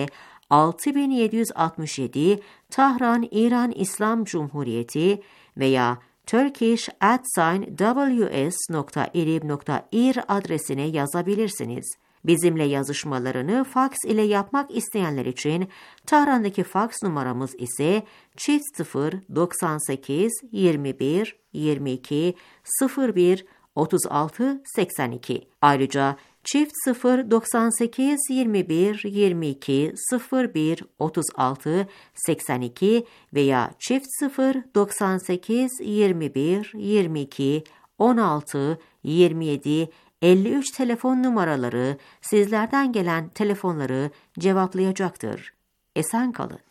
altı bin yedi yüz altmış yedi Tahran İran İslam Cumhuriyeti veya turkish at w s nokta irib nokta ir adresine yazabilirsiniz. Bizimle yazışmalarını faks ile yapmak isteyenler için Tahran'daki faks numaramız ise çift sıfır doksan sekiz yirmi bir yirmi iki sıfır bir otuz altı seksen iki. Ayrıca çift sıfır doksan sekiz yirmi bir yirmi iki sıfır bir otuz altı seksen iki veya çift sıfır doksan sekiz yirmi bir yirmi iki on altı yirmi yedi elli üç telefon numaraları sizlerden gelen telefonları cevaplayacaktır. Esen kalın.